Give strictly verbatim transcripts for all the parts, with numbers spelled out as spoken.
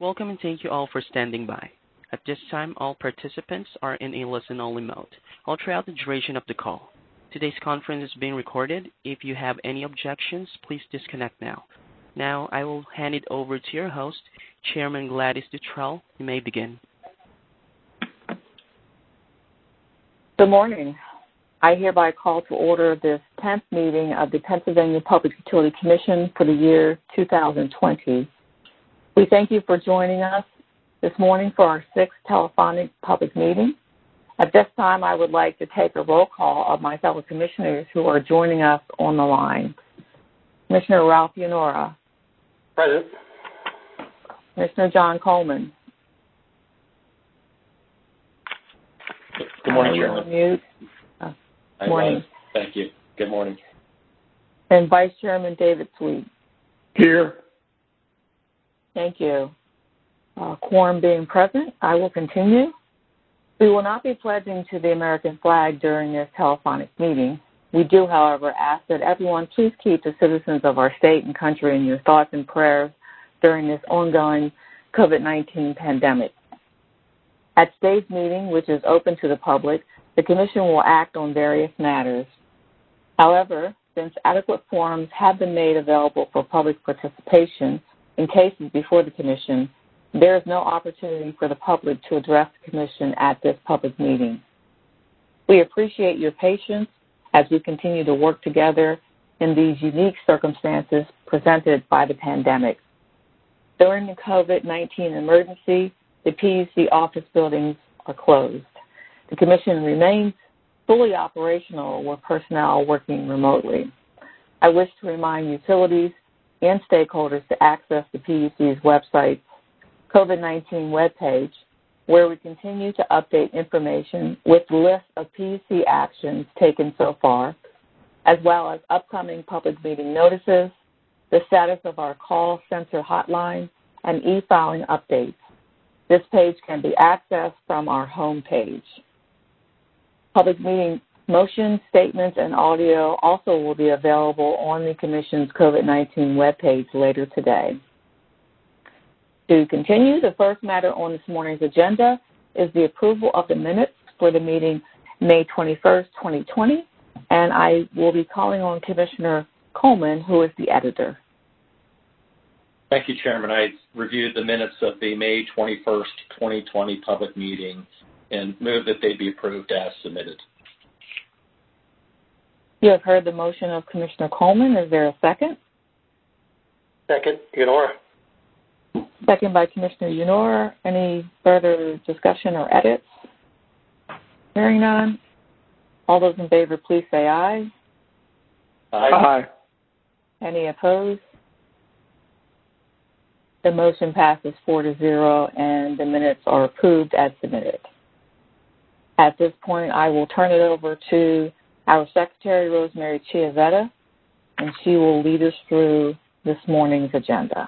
Welcome and thank you all for standing by. At this time, all participants are in a listen-only mode, all throughout the duration of the call. Today's conference is being recorded. If you have any objections, please disconnect now. Now, I will hand it over to your host, Chairman Gladys Dutrell. You may begin. Good morning. I hereby call to order this tenth meeting of the Pennsylvania Public Utility Commission for the year two thousand twenty. We thank you for joining us this morning for our sixth telephonic public meeting. At this time, I would like to take a roll call of my fellow commissioners who are joining us on the line. Commissioner Ralph Yanora. Present. Commissioner John Coleman. Good morning, Chairman. Chairman. Mute. Uh, Good morning. Thank you. Good morning. And Vice Chairman David Sweet. Here. Thank you. Uh, quorum being present, I will continue. We will not be pledging to the American flag during this telephonic meeting. We do, however, ask that everyone please keep the citizens of our state and country in your thoughts and prayers during this ongoing COVID nineteen pandemic. At today's meeting, which is open to the public, the Commission will act on various matters. However, since adequate forums have been made available for public participation in cases before the Commission, there is no opportunity for the public to address the Commission at this public meeting. We appreciate your patience as we continue to work together in these unique circumstances presented by the pandemic. During the COVID nineteen emergency, the P U C office buildings are closed. The Commission remains fully operational with personnel working remotely. I wish to remind utilities and stakeholders to access the P U C's website COVID nineteen webpage, where we continue to update information with the list of P U C actions taken so far, as well as upcoming public meeting notices, the status of our call center hotline, and e-filing updates. This page can be accessed from our home page. Public meeting motions, statements, and audio also will be available on the Commission's COVID nineteen webpage later today. To continue, the first matter on this morning's agenda is the approval of the minutes for the meeting May twenty-first, twenty twenty, and I will be calling on Commissioner Coleman, who is the editor. Thank you, Chairman. I reviewed the minutes of the May twenty-first, twenty twenty public meeting and move that they be approved as submitted. You have heard the motion of Commissioner Coleman. Is there a second? Second, Yanora. Second by Commissioner Yanora. Any further discussion or edits? Hearing none. All those in favor, please say aye. Aye. Aye. Any opposed? The motion passes four to zero, and the minutes are approved as submitted. At this point, I will turn it over to our Secretary, Rosemary Chiavetta, and she will lead us through this morning's agenda.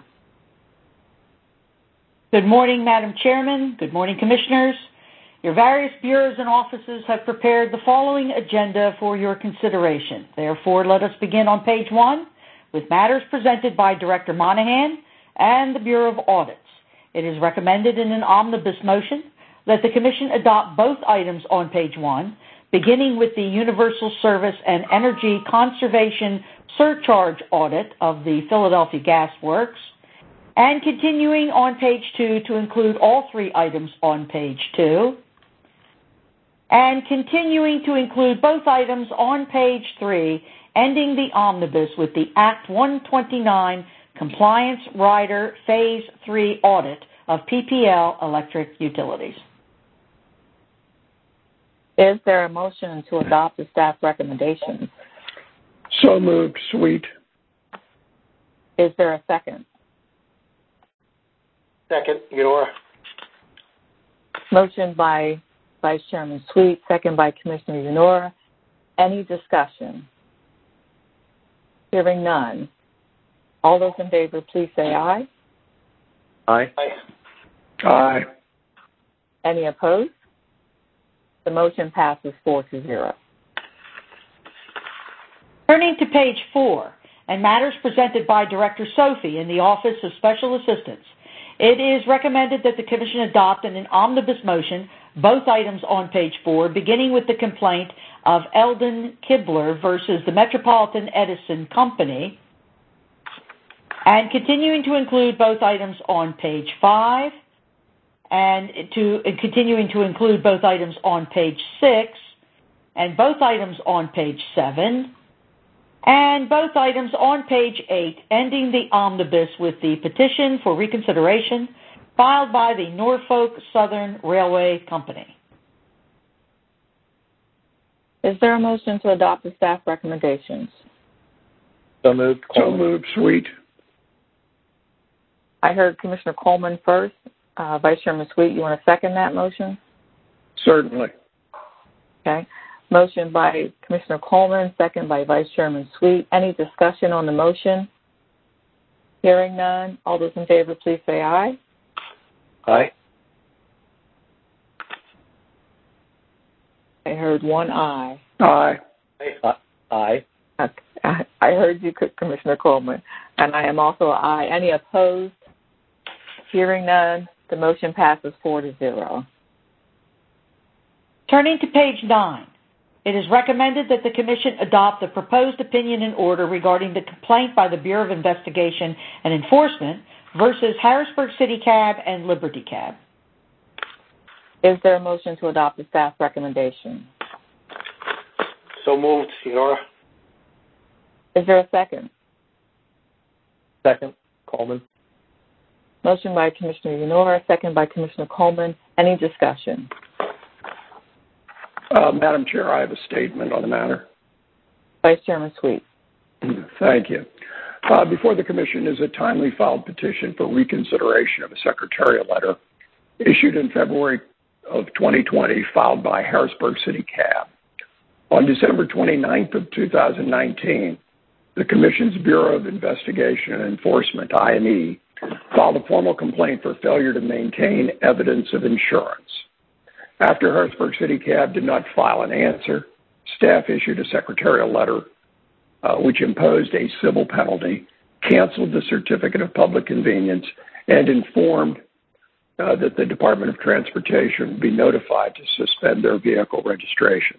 Good morning, Madam Chairman. Good morning, Commissioners. Your various bureaus and offices have prepared the following agenda for your consideration. Therefore, let us begin on page one with matters presented by Director Monahan and the Bureau of Audits. It is recommended in an omnibus motion that the Commission adopt both items on page one, beginning with the Universal Service and Energy Conservation Surcharge Audit of the Philadelphia Gas Works, and continuing on page two to include all three items on page two, and continuing to include both items on page three, ending the omnibus with the Act one twenty-nine Compliance Rider Phase three Audit of P P L Electric Utilities. Is there a motion to adopt the staff recommendations? So moved, Sweet. Is there a second? Second, Yanora. Motion by Vice Chairman Sweet, second by Commissioner Yanora. Any discussion? Hearing none. All those in favor, please say aye. Aye. Aye. Aye. Any opposed? The motion passes four to zero. Turning to page four, and matters presented by Director Sophie in the Office of Special Assistance, It is recommended that the Commission adopt in an omnibus motion both items on page four, beginning with the complaint of Eldon Kibler versus the Metropolitan Edison Company, and continuing to include both items on page five, and to and continuing to include both items on page six, and both items on page seven, and both items on page eight, ending the omnibus with the petition for reconsideration filed by the Norfolk Southern Railway Company. Is there a motion to adopt the staff recommendations? So moved. So moved, Sweet. I heard Commissioner Coleman first. Uh, Vice Chairman Sweet, you want to second that motion? Certainly. Okay. Motion by Commissioner Coleman, second by Vice Chairman Sweet. Any discussion on the motion? Hearing none. All those in favor, please say aye. Aye. I heard one aye. Aye. Aye. I heard you, Commissioner Coleman, and I am also aye. Any opposed? Hearing none. The motion passes four to zero. Turning to page nine, it is recommended that the Commission adopt the proposed opinion and order regarding the complaint by the Bureau of Investigation and Enforcement versus Harrisburg City Cab and Liberty Cab. Is there a motion to adopt the staff recommendation? So moved, Senora. Is there a second? Second, Coleman. Motion by Commissioner Yanora, second by Commissioner Coleman. Any discussion? Uh, Madam Chair, I have a statement on the matter. Vice Chairman Sweet. Thank you. Uh, before the Commission is a timely filed petition for reconsideration of a secretarial letter issued in February of twenty twenty, filed by Harrisburg City Cab. On December twenty-ninth of two thousand nineteen, the Commission's Bureau of Investigation and Enforcement, I M E, filed a formal complaint for failure to maintain evidence of insurance. After Harrisburg City Cab did not file an answer, staff issued a secretarial letter uh, which imposed a civil penalty, canceled the certificate of public convenience, and informed uh, that the Department of Transportation would be notified to suspend their vehicle registrations.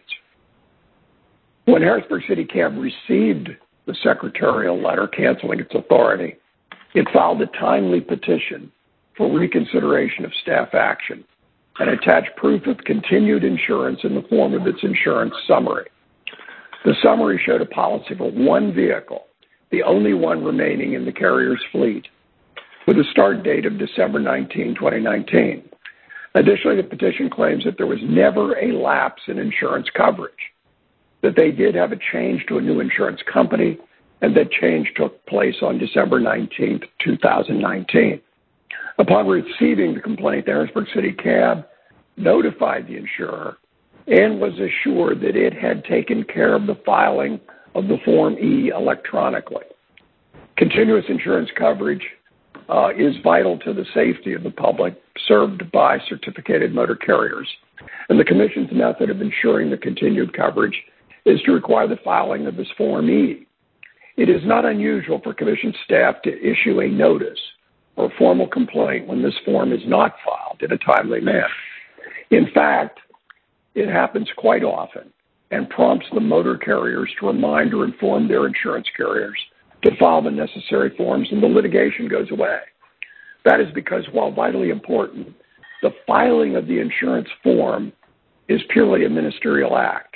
When Harrisburg City Cab received the secretarial letter canceling its authority, it filed a timely petition for reconsideration of staff action and attached proof of continued insurance in the form of its insurance summary. The summary showed a policy for one vehicle, the only one remaining in the carrier's fleet, with a start date of December nineteenth, twenty nineteen. Additionally, the petition claims that there was never a lapse in insurance coverage, that they did have a change to a new insurance company, and that change took place on December nineteenth, two thousand nineteen. Upon receiving the complaint, the Harrisburg City Cab notified the insurer and was assured that it had taken care of the filing of the Form E electronically. Continuous insurance coverage uh, is vital to the safety of the public served by certificated motor carriers, and the Commission's method of ensuring the continued coverage is to require the filing of this Form E. It is not unusual for Commission staff to issue a notice or formal complaint when this form is not filed in a timely manner. In fact, it happens quite often and prompts the motor carriers to remind or inform their insurance carriers to file the necessary forms, and the litigation goes away. That is because, while vitally important, the filing of the insurance form is purely a ministerial act.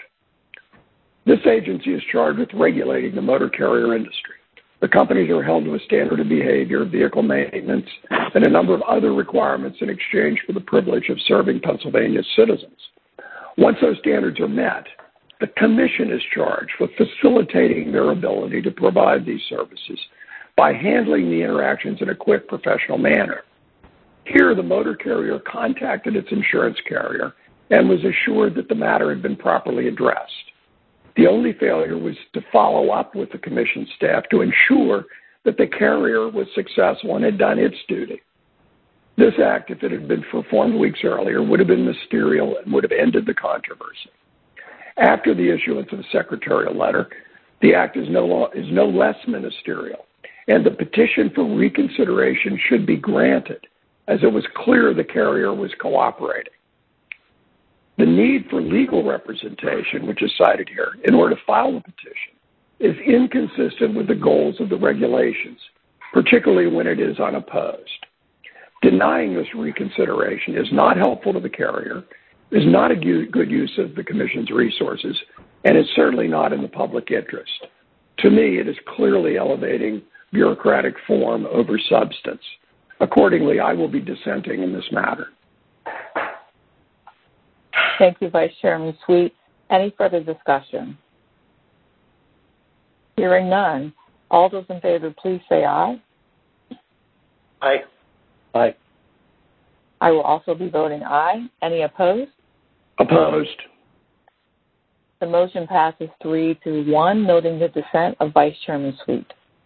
This agency is charged with regulating the motor carrier industry. The companies are held to a standard of behavior, vehicle maintenance, and a number of other requirements in exchange for the privilege of serving Pennsylvania's citizens. Once those standards are met, the Commission is charged with facilitating their ability to provide these services by handling the interactions in a quick, professional manner. Here, the motor carrier contacted its insurance carrier and was assured that the matter had been properly addressed. The only failure was to follow up with the Commission staff to ensure that the carrier was successful and had done its duty. This act, if it had been performed weeks earlier, would have been ministerial and would have ended the controversy. After the issuance of the secretarial letter, the act is no, lo- is no less ministerial, and the petition for reconsideration should be granted as it was clear the carrier was cooperating. The need for legal representation, which is cited here, in order to file the petition, is inconsistent with the goals of the regulations, particularly when it is unopposed. Denying this reconsideration is not helpful to the carrier, is not a good use of the Commission's resources, and is certainly not in the public interest. To me, it is clearly elevating bureaucratic form over substance. Accordingly, I will be dissenting in this matter. Thank you, Vice Chairman Sweet. Any further discussion? Hearing none, all those in favor, please say aye. Aye. Aye. I will also be voting aye. Any opposed? Opposed. The motion passes three to one, noting the dissent of Vice Chairman Sweet.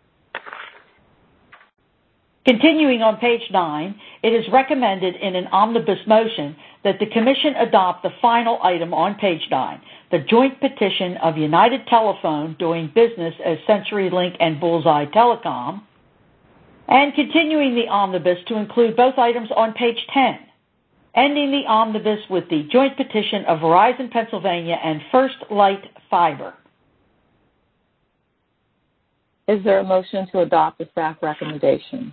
Continuing on page nine, it is recommended in an omnibus motion that the Commission adopt the final item on page nine, the joint petition of United Telephone doing business as CenturyLink and Bullseye Telecom, and continuing the omnibus to include both items on page ten, ending the omnibus with the joint petition of Verizon Pennsylvania and First Light Fiber. Is there a motion to adopt the staff recommendation?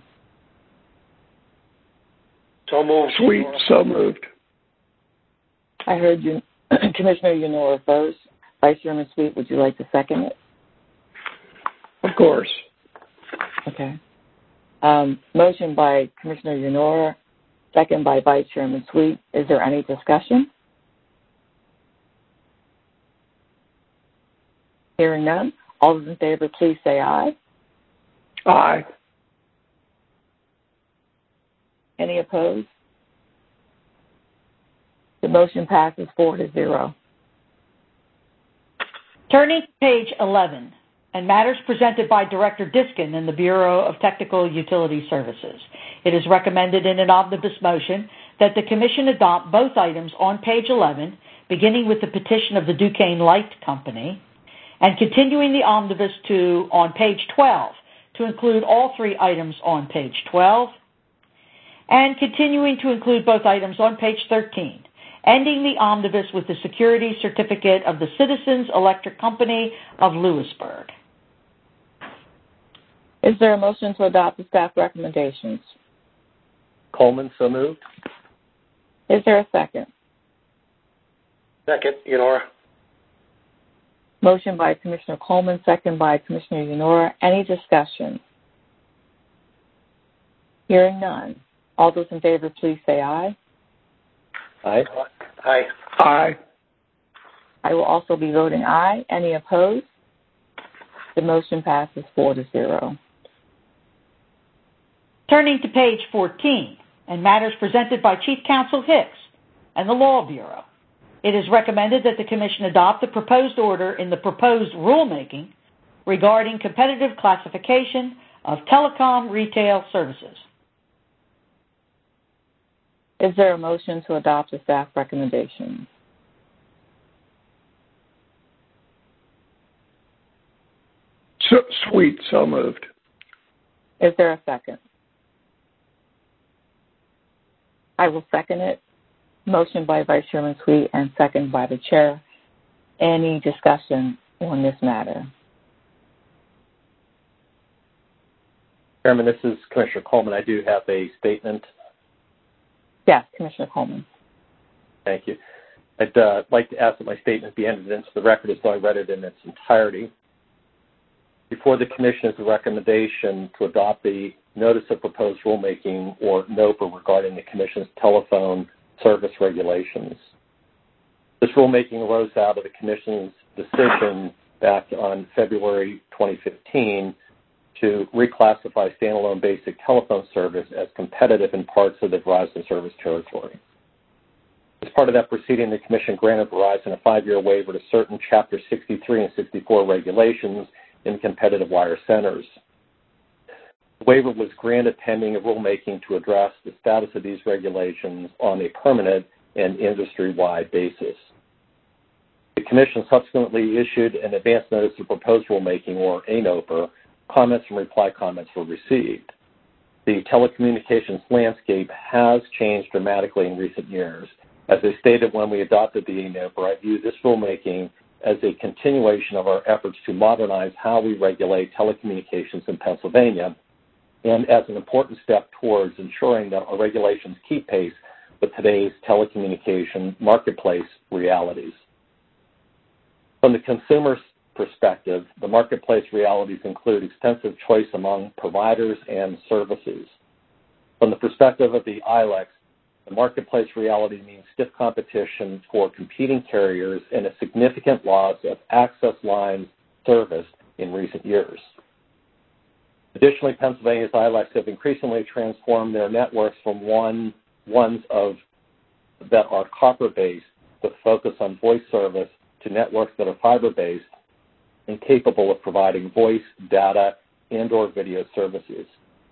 So moved. Sweet, so moved. I heard you, Commissioner Yanora first. Vice Chairman Sweet, would you like to second it? Of course. Okay. Um, motion by Commissioner Yanora, second by Vice Chairman Sweet. Is there any discussion? Hearing none, all those in favor, please say aye. Aye. Any opposed? The motion passes four to zero. Turning to page eleven, and matters presented by Director Diskin in the Bureau of Technical Utility Services. It is recommended in an omnibus motion that the Commission adopt both items on page eleven, beginning with the petition of the Duquesne Light Company, and continuing the omnibus to on page twelve to include all three items on page twelve, and continuing to include both items on page thirteen, ending the omnibus with the security certificate of the Citizens Electric Company of Lewisburg. Is there a motion to adopt the staff recommendations? Coleman, so moved. Is there a second? Second, Yanora. Motion by Commissioner Coleman, second by Commissioner Yanora. Any discussion? Hearing none. All those in favor, please say aye. Aye. Aye. Aye. I will also be voting aye. Any opposed? The motion passes four to zero. Turning to page fourteen, and matters presented by Chief Counsel Hicks and the Law Bureau. It is recommended that the Commission adopt the proposed order in the proposed rulemaking regarding competitive classification of telecom retail services. Is there a motion to adopt the staff recommendation? So, Sweet, so moved. Is there a second? I will second it. Motion by Vice Chairman Sweet and second by the Chair. Any discussion on this matter? Chairman, this is Commissioner Coleman. I do have a statement. Yes, Commissioner Coleman. Thank you. I'd uh, like to ask that my statement be entered into the record as though I read it in its entirety. Before the Commission is a recommendation to adopt the Notice of Proposed Rulemaking, or NOPR, regarding the Commission's telephone service regulations. This rulemaking arose out of the Commission's decision back on February twenty fifteen to reclassify standalone basic telephone service as competitive in parts of the Verizon service territory. As part of that proceeding, the Commission granted Verizon a five-year waiver to certain Chapter sixty-three and sixty-four regulations in competitive wire centers. The waiver was granted pending a rulemaking to address the status of these regulations on a permanent and industry-wide basis. The Commission subsequently issued an advance notice of proposed rulemaking, or A NOPR. Comments and reply comments were received. the telecommunications landscape has changed dramatically in recent years. As I stated when we adopted the A N O P R, I view this rulemaking as a continuation of our efforts to modernize how we regulate telecommunications in Pennsylvania, and as an important step towards ensuring that our regulations keep pace with today's telecommunication marketplace realities. From the consumer's perspective, the marketplace realities include extensive choice among providers and services. From the perspective of the I L E C, the marketplace reality means stiff competition for competing carriers and a significant loss of access lines service in recent years. Additionally, Pennsylvania's I L E Cs have increasingly transformed their networks from one, ones of, that are copper-based with focus on voice service to networks that are fiber-based and capable of providing voice, data, and or video services.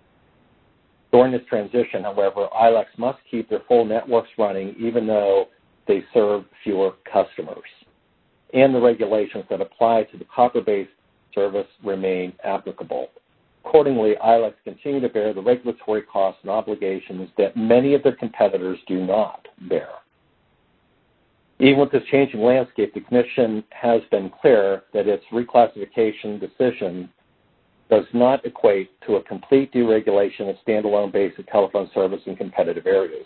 During this transition, however, I L E Cs must keep their full networks running even though they serve fewer customers. And the regulations that apply to the copper-based service remain applicable. Accordingly, I L E Cs continue to bear the regulatory costs and obligations that many of their competitors do not bear. Even with this changing landscape, the Commission has been clear that its reclassification decision does not equate to a complete deregulation of standalone basic telephone service in competitive areas.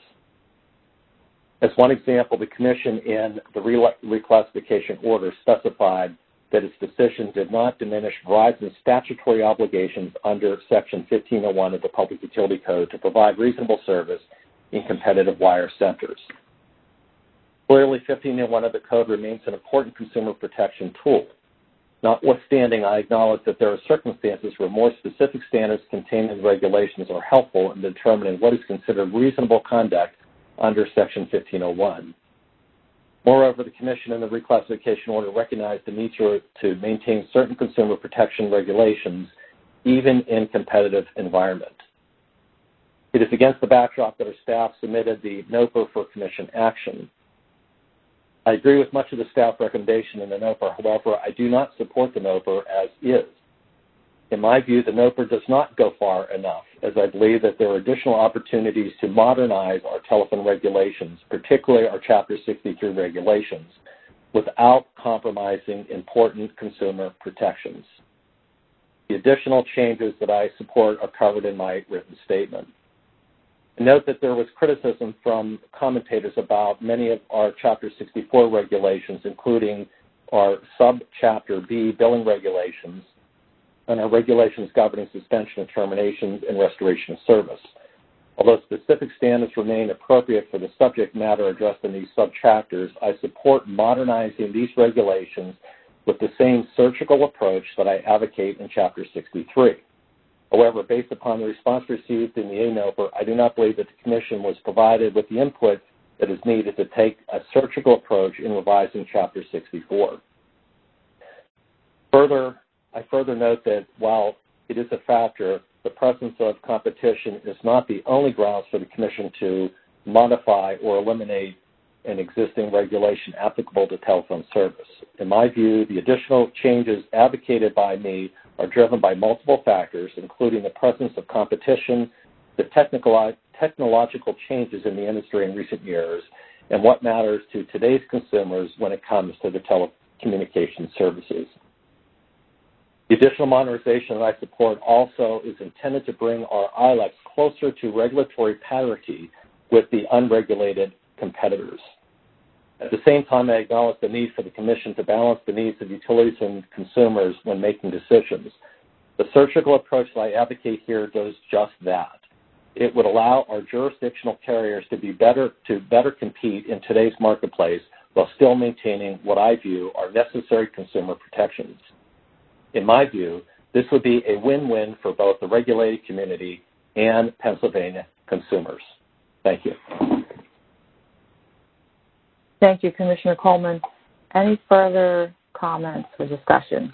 As one example, the Commission in the reclassification order specified that its decision did not diminish Verizon's statutory obligations under Section fifteen oh one of the Public Utility Code to provide reasonable service in competitive wire centers. Clearly, fifteen oh one of the Code remains an important consumer protection tool. Notwithstanding, I acknowledge that there are circumstances where more specific standards contained in the regulations are helpful in determining what is considered reasonable conduct under Section fifteen oh one. Moreover, the Commission in the reclassification order recognized the need to, to maintain certain consumer protection regulations even in competitive environment. It is against the backdrop that our staff submitted the N O P R for Commission action. I agree with much of the staff recommendation in the N O P R. However, I do not support the N O P R as is. In my view, the N O P R does not go far enough, as I believe that there are additional opportunities to modernize our telephone regulations, particularly our Chapter sixty-three regulations, without compromising important consumer protections. The additional changes that I support are covered in my written statement. Note that there was criticism from commentators about many of our Chapter sixty-four regulations, including our Subchapter B billing regulations and our regulations governing suspension of terminations and restoration of service. Although specific standards remain appropriate for the subject matter addressed in these subchapters, I support modernizing these regulations with the same surgical approach that I advocate in Chapter sixty-three. However, based upon the response received in the A N O P R, I do not believe that the Commission was provided with the input that is needed to take a surgical approach in revising Chapter sixty-four. Further, I further note that while it is a factor, the presence of competition is not the only grounds for the Commission to modify or eliminate an existing regulation applicable to telephone service. In my view, the additional changes advocated by me are driven by multiple factors, including the presence of competition, the technical, technological changes in the industry in recent years, and what matters to today's consumers when it comes to the telecommunications services. The additional modernization that I support also is intended to bring our I L E Cs closer to regulatory parity with the unregulated competitors. At the same time, I acknowledge the need for the Commission to balance the needs of utilities and consumers when making decisions. The surgical approach that I advocate here does just that. It would allow our jurisdictional carriers to be better to better compete in today's marketplace while still maintaining what I view are necessary consumer protections. In my view, this would be a win-win for both the regulated community and Pennsylvania consumers. Thank you. Thank you, Commissioner Coleman. Any further comments or discussion?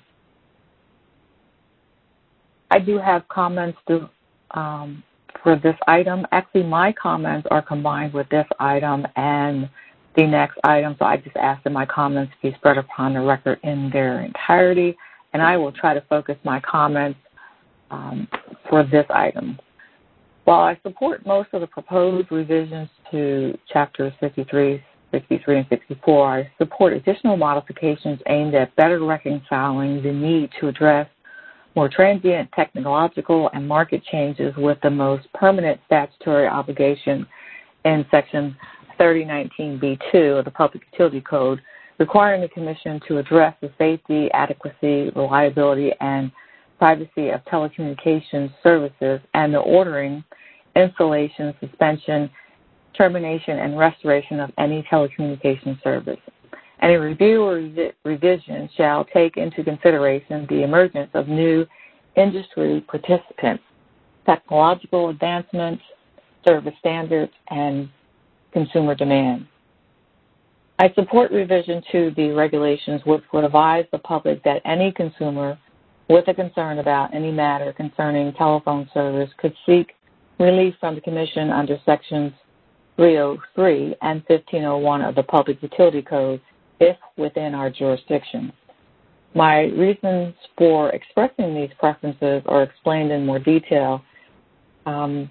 I do have comments to, um, for this item. Actually, my comments are combined with this item and the next item, so I just asked that my comments be spread upon the record in their entirety, and I will try to focus my comments um, for this item. While I support most of the proposed revisions to Chapters fifty-three, sixty-three, and sixty-four, I support additional modifications aimed at better reconciling the need to address more transient technological and market changes with the most permanent statutory obligation in Section thirty nineteen B two of the Public Utility Code, requiring the Commission to address the safety, adequacy, reliability, and privacy of telecommunications services and the ordering, installation, suspension, termination, and restoration of any telecommunications service. Any review or revi- revision shall take into consideration the emergence of new industry participants, technological advancements, service standards, and consumer demand. I support revision to the regulations which would advise the public that any consumer with a concern about any matter concerning telephone service could seek relief from the Commission under Sections three oh three and fifteen oh one of the Public Utility Code if within our jurisdiction. My reasons for expressing these preferences are explained in more detail, um,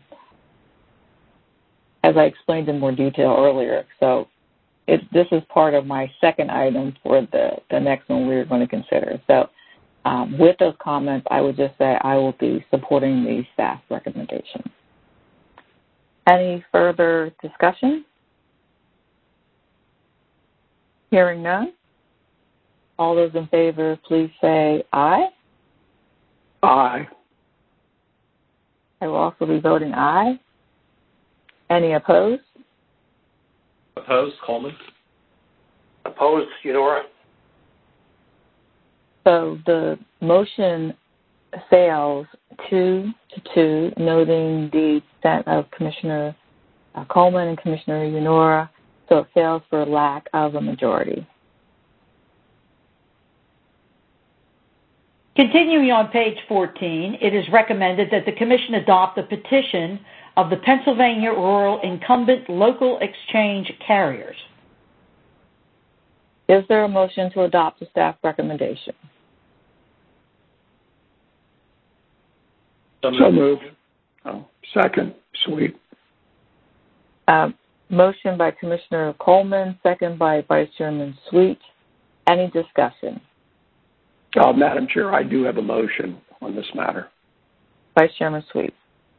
as I explained in more detail earlier. So it, this is part of my second item for the, the next one we're going to consider. So um, with those comments, I would just say I will be supporting the staff recommendation. Any further discussion? Hearing none. All those in favor, please say aye. Aye. I will also be voting aye. Any opposed? Opposed, Coleman. Opposed, Eudora. So the motion fails two to two, noting the dissent of Commissioner uh, Coleman and Commissioner Eudora, so it fails for lack of a majority. Continuing on page fourteen, it is recommended that the Commission adopt the petition of the Pennsylvania Rural Incumbent Local Exchange Carriers. Is there a motion to adopt the staff recommendation? So moved. Oh, second, Sweet. Uh, motion by Commissioner Coleman, second by Vice Chairman Sweet. Any discussion? Uh, Madam Chair, I do have a motion on this matter. Vice Chairman Sweet.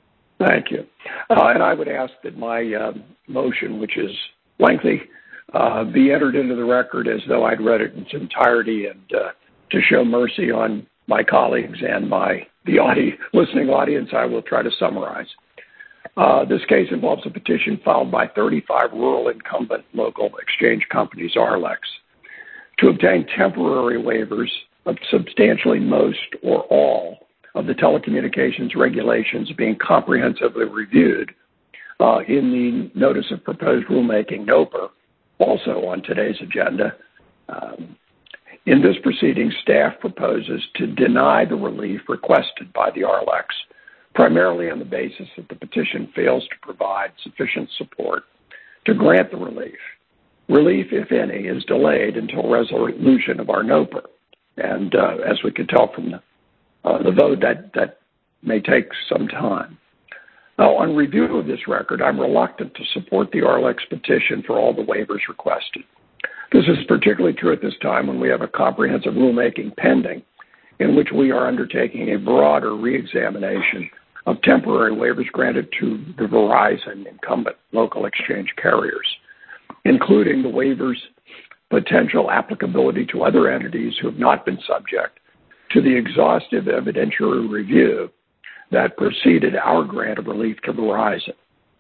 Thank you. Uh, and I would ask that my uh, motion, which is lengthy, uh, be entered into the record as though I'd read it in its entirety, and uh, to show mercy on my colleagues and my the audi- listening audience, I will try to summarize. Uh, this case involves a petition filed by thirty-five rural incumbent local exchange companies, R L E Cs, to obtain temporary waivers of substantially most or all of the telecommunications regulations being comprehensively reviewed uh, in the Notice of Proposed Rulemaking, NOPR, also on today's agenda. Um, in this proceeding, staff proposes to deny the relief requested by the R L E Cs, primarily on the basis that the petition fails to provide sufficient support to grant the relief. Relief, if any, is delayed until resolution of our NOPR. And uh, as we can tell from the Uh, the vote, that, that may take some time. Now, on review of this record, I'm reluctant to support the R L E C petition for all the waivers requested. This is particularly true at this time when we have a comprehensive rulemaking pending in which we are undertaking a broader reexamination of temporary waivers granted to the Verizon incumbent local exchange carriers, including the waivers' potential applicability to other entities who have not been subject to the exhaustive evidentiary review that preceded our grant of relief to Verizon.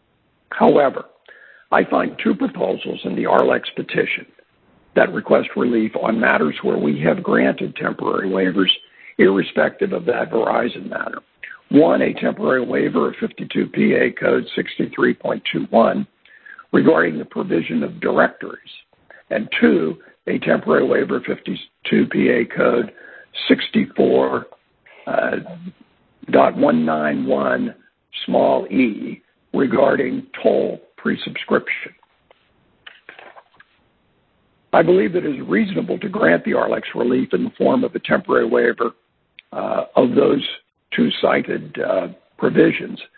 However, I find two proposals in the R L E C petition that request relief on matters where we have granted temporary waivers irrespective of that Verizon matter. One, a temporary waiver of fifty-two P A Code sixty-three point two one regarding the provision of directories. And two, a temporary waiver of fifty-two P A Code sixty-four point one nine one small e regarding toll pre-subscription. I believe that it is reasonable to grant the R L E C relief in the form of a temporary waiver uh, of those two cited uh, provisions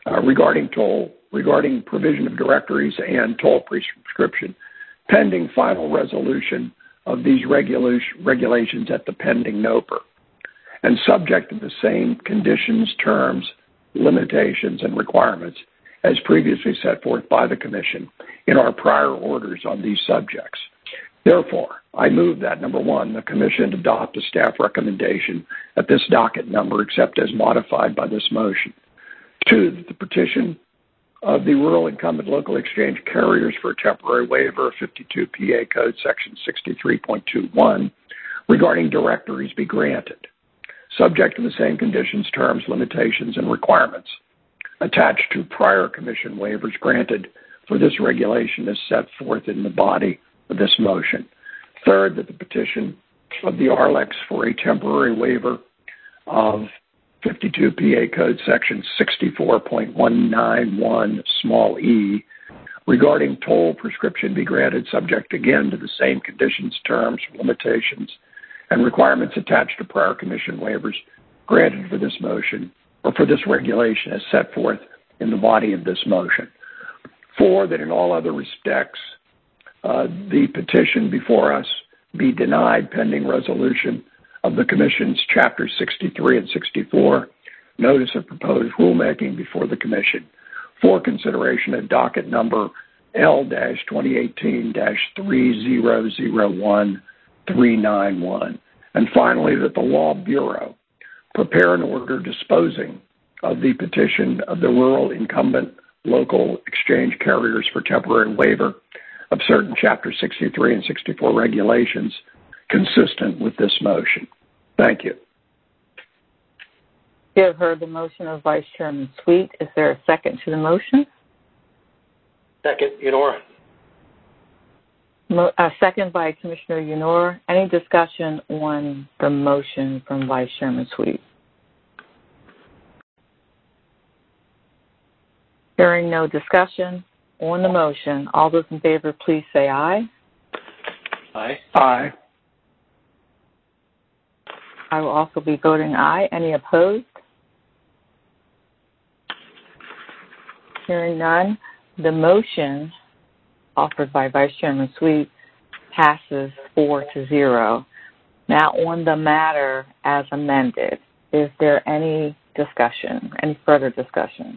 uh, regarding toll, regarding provision of directories and toll prescription, pending final resolution of these regulation, regulations at the pending NOPR, and subject to the same conditions, terms, limitations, and requirements as previously set forth by the Commission in our prior orders on these subjects. Therefore, I move that, number one, the Commission adopt a staff recommendation at this docket number, except as modified by this motion. Two, that the petition of the Rural Incumbent Local Exchange Carriers for a temporary waiver of fifty-two P A Code Section sixty-three point two one regarding directories be granted, subject to the same conditions, terms, limitations, and requirements attached to prior Commission waivers granted for this regulation as set forth in the body of this motion. Third, that the petition of the R L E C for a temporary waiver of fifty-two P A Code Section sixty-four point one nine one small e regarding toll prescription be granted, subject again to the same conditions, terms, limitations, and requirements attached to prior Commission waivers granted for this motion or for this regulation as set forth in the body of this motion. Four, that in all other respects, uh, the petition before us be denied pending resolution of the Commission's Chapter sixty-three and sixty-four Notice of Proposed Rulemaking before the Commission for consideration at docket number L twenty eighteen dash three zero zero one three nine one. And finally, that the Law Bureau prepare an order disposing of the petition of the Rural Incumbent Local Exchange Carriers for temporary waiver of certain Chapter sixty-three and sixty-four regulations consistent with this motion. Thank you. You have heard the motion of Vice Chairman Sweet. Is there a second to the motion? Second, Unora. Mo- uh, second by Commissioner Unora. Any discussion on the motion from Vice Chairman Sweet? Hearing no discussion on the motion, all those in favor, please say aye. Aye. Aye. I will also be voting aye. Any opposed? Hearing none, the motion offered by Vice Chairman Sweet passes four to zero. Now, on the matter as amended, is there any discussion, any further discussion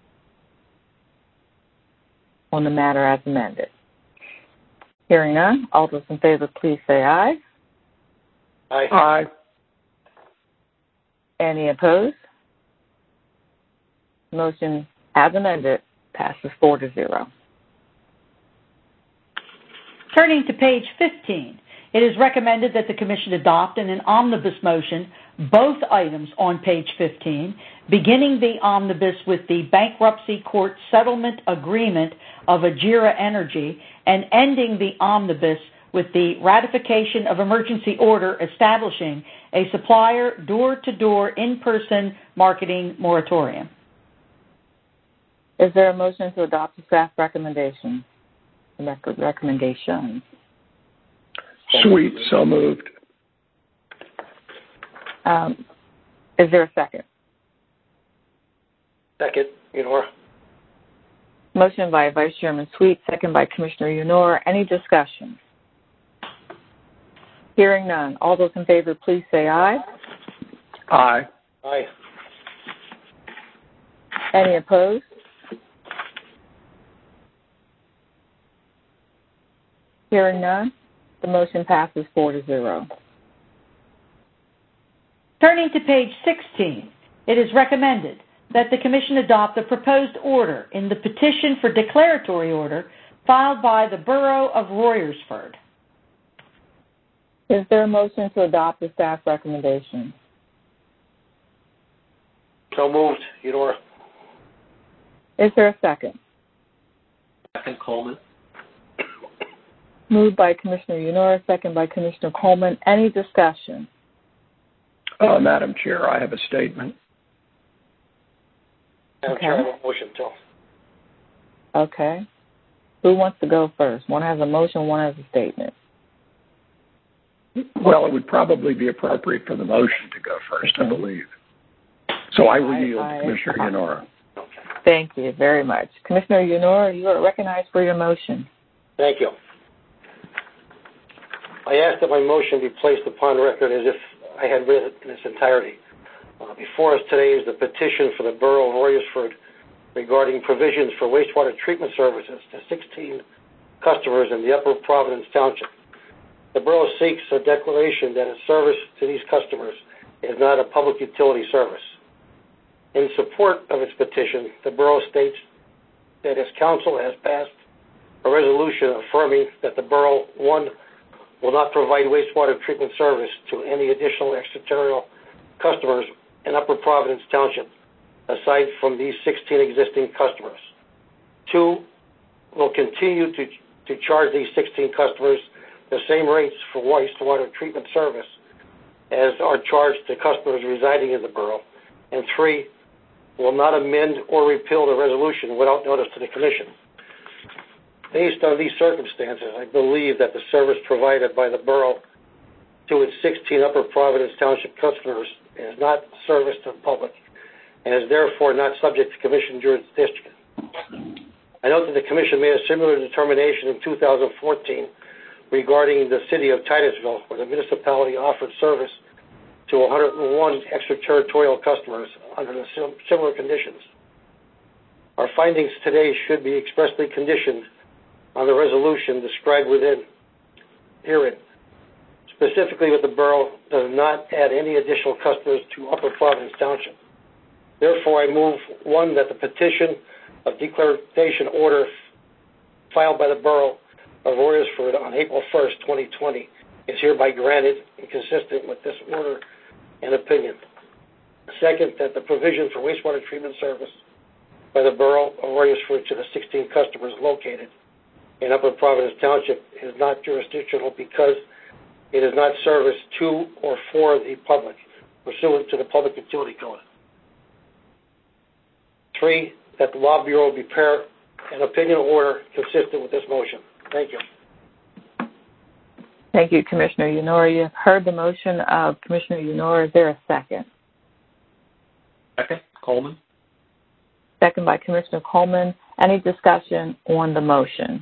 on the matter as amended? Hearing none, all those in favor, please say aye. Aye. Aye. Any opposed? Motion as amended passes four to zero. Turning to page fifteen, it is recommended that the Commission adopt in an omnibus motion both items on page fifteen, beginning the omnibus with the bankruptcy court settlement agreement of Ajira Energy and ending the omnibus with the ratification of emergency order establishing a supplier door-to-door in-person marketing moratorium. Is there a motion to adopt the staff recommendation? Rec- recommendations. Sweet, so moved. Um, is there a second? Second, Unora. Motion by Vice Chairman Sweet, second by Commissioner Unora. Any discussion? Hearing none. All those in favor, please say aye. Aye. Aye. Any opposed? Hearing none. The motion passes four to zero. Turning to page sixteen, it is recommended that the Commission adopt the proposed order in the petition for declaratory order filed by the Borough of Royersford. Is there a motion to adopt the staff recommendation? So moved, Unora. Is there a second? Second, Coleman. Moved by Commissioner Unora, second by Commissioner Coleman. Any discussion? Uh, Madam Chair, I have a statement. Madam Okay. Chair, I have a motion too. Okay. Who wants to go first? One has a motion, one has a statement. Well, it would probably be appropriate for the motion to go first, I believe. So I will I- yield I- to Commissioner Unora. Thank you very much. Commissioner Yanor, you are recognized for your motion. Thank you. I ask that my motion be placed upon record as if I had read it in its entirety. Uh, before us today is the petition for the Borough of Royersford regarding provisions for wastewater treatment services to sixteen customers in the Upper Providence Township. The Borough seeks a declaration that its service to these customers is not a public utility service. In support of its petition, the Borough states that its council has passed a resolution affirming that the Borough, one, will not provide wastewater treatment service to any additional extraterritorial customers in Upper Providence Township, aside from these sixteen existing customers. Two, will continue to, to charge these sixteen customers the same rates for wastewater treatment service as are charged to customers residing in the borough. And three, will not amend or repeal the resolution without notice to the Commission. Based on these circumstances, I believe that the service provided by the borough to its sixteen Upper Providence Township customers is not service to the public and is therefore not subject to Commission jurisdiction. I note that the Commission made a similar determination in two thousand fourteen regarding the city of Titusville, where the municipality offered service to one hundred one extraterritorial customers under the similar conditions. Our findings today should be expressly conditioned on the resolution described within herein. Specifically, with the borough does not add any additional customers to Upper Providence Township. Therefore, I move, one, that the petition of declaration order filed by the borough of Royersford on April first, twenty twenty is hereby granted and consistent with this order and opinion. Second, that the provision for wastewater treatment service by the borough of Royersford to the sixteen customers located in Upper Providence Township is not jurisdictional because it is not service to or for the public pursuant to the Public Utility Code. Three, that the Law Bureau prepare an opinion order consistent with this motion. Thank you. Thank you, Commissioner Yanor. You have heard the motion of Commissioner Yanor. Is there a second? Second, Coleman. Second by Commissioner Coleman. Any discussion on the motion?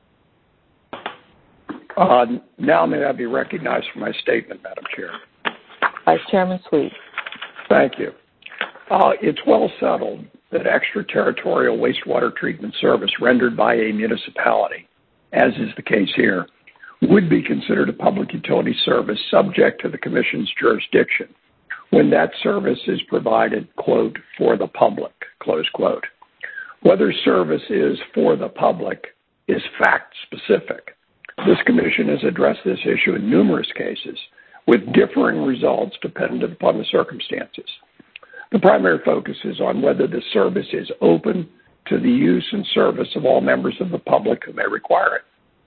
Uh, now may I be recognized for my statement, Madam Chair. Vice Chairman Sweet. Thank you. Uh, it's well settled that extraterritorial wastewater treatment service rendered by a municipality, as is the case here, would be considered a public utility service subject to the Commission's jurisdiction when that service is provided, quote, for the public, close quote. Whether service is for the public is fact-specific. This Commission has addressed this issue in numerous cases with differing results dependent upon the circumstances. The primary focus is on whether the service is open to the use and service of all members of the public who may require it.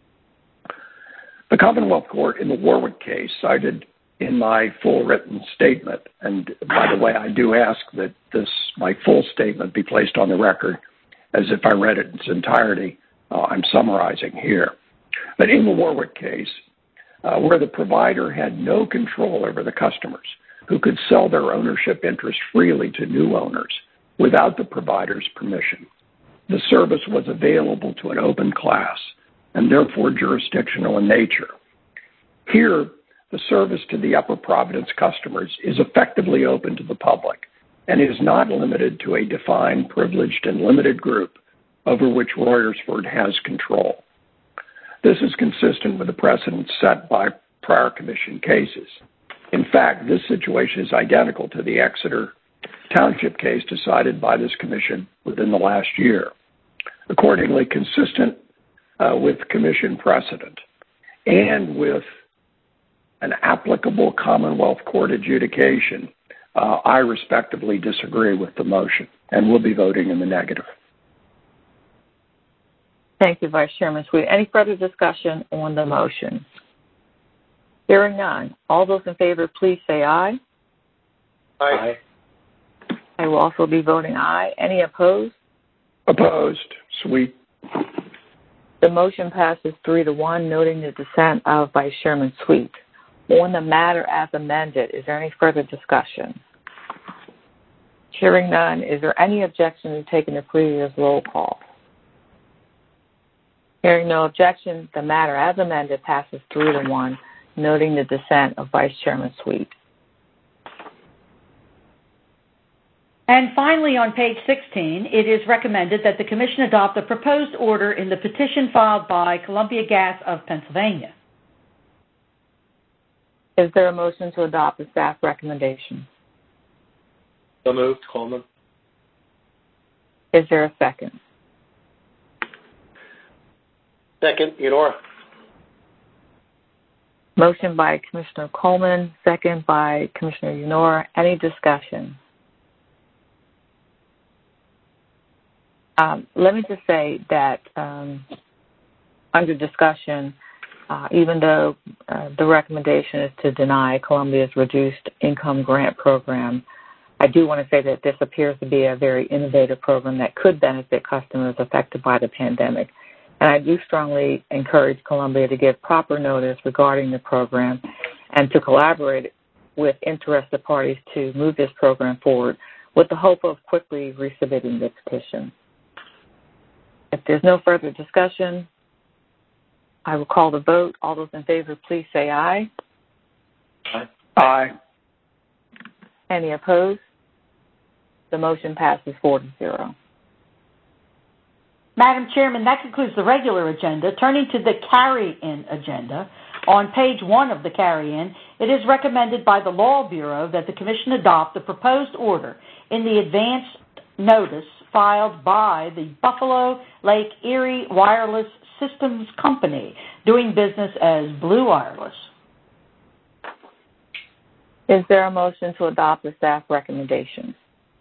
The Commonwealth Court in the Warwick case cited in my full written statement, and by the way, I do ask that this, my full statement be placed on the record as if I read it in its entirety. Uh, I'm summarizing here. But in the Warwick case, uh, where the provider had no control over the customers who could sell their ownership interest freely to new owners without the provider's permission, the service was available to an open class and therefore jurisdictional in nature. Here, the service to the Upper Providence customers is effectively open to the public and is not limited to a defined, privileged, and limited group over which Royersford has control. This is consistent with the precedent set by prior Commission cases. In fact, this situation is identical to the Exeter Township case decided by this Commission within the last year. Accordingly, consistent uh, with Commission precedent and with an applicable Commonwealth Court adjudication, uh, I respectively disagree with the motion and will be voting in the negative. Thank you, Vice Chairman Sweet. Any further discussion on the motion? Hearing none. All those in favor, please say aye. Aye. I will also be voting aye. Any opposed? Opposed. Sweet. The motion passes three to one, noting the dissent of Vice Chairman Sweet. On the matter as amended, is there any further discussion? Hearing none, is there any objection to taking the previous roll call? Hearing no objection, the matter as amended passes three to one, noting the dissent of Vice Chairman Sweet. And finally, on page sixteen, it is recommended that the Commission adopt the proposed order in the petition filed by Columbia Gas of Pennsylvania. Is there a motion to adopt the staff recommendation? So moved, Coleman. Is there a second? Second, Unora. Motion by Commissioner Coleman, second by Commissioner Unora. Any discussion? Um, let me just say that um, under discussion, uh, even though uh, the recommendation is to deny Columbia's reduced income grant program, I do want to say that this appears to be a very innovative program that could benefit customers affected by the pandemic. And I do strongly encourage Columbia to give proper notice regarding the program and to collaborate with interested parties to move this program forward with the hope of quickly resubmitting the petition. If there's no further discussion, I will call the vote. All those in favor, please say aye. Aye. Aye. Any opposed? The motion passes four to zero. Madam Chairman, that concludes the regular agenda. Turning to the carry-in agenda, on page one of the carry-in, it is recommended by the Law Bureau that the Commission adopt the proposed order in the advance notice filed by the Buffalo Lake Erie Wireless Systems Company, doing business as Blue Wireless. Is there a motion to adopt the staff recommendation?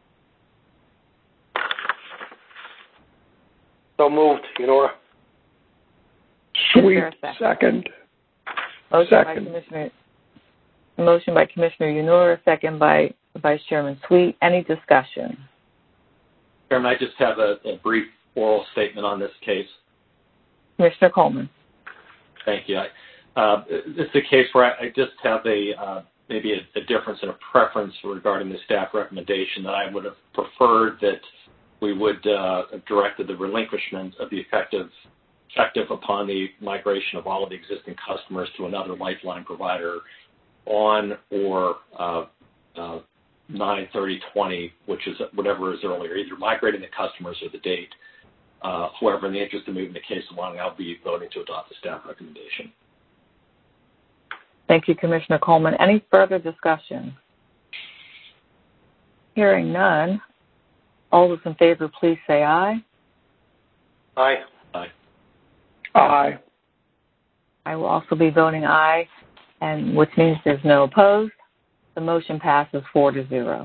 So moved, Unora. Sweet, second. second. Motion Second. by Commissioner, motion by Commissioner Unora, second by Vice Chairman Sweet. Any discussion? Chairman, I just have a, a brief oral statement on this case. Commissioner Coleman. Thank you. I, uh, this is a case where I, I just have a uh, maybe a, a difference in a preference regarding the staff recommendation, that I would have preferred that we would uh, have directed the relinquishment of the effective effective upon the migration of all of the existing customers to another lifeline provider on or uh, uh, nine thirty twenty, which is whatever is earlier, either migrating the customers or the date. Uh, however, in the interest of moving the case along, I'll be voting to adopt the staff recommendation. Thank you, Commissioner Coleman. Any further discussion? Hearing none, all those in favor, please say aye. Aye. Aye. Aye. I will also be voting aye, and which means there's no opposed. The motion passes four to zero.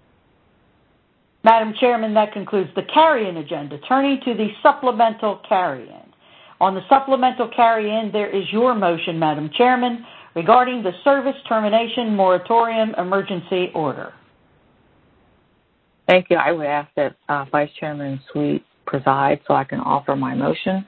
Madam Chairman, that concludes the carry-in agenda. Turning to the supplemental carry-in. On the supplemental carry-in, there is your motion, Madam Chairman, regarding the service termination moratorium emergency order. Thank you. I would ask that uh, Vice Chairman Sweet preside so I can offer my motion.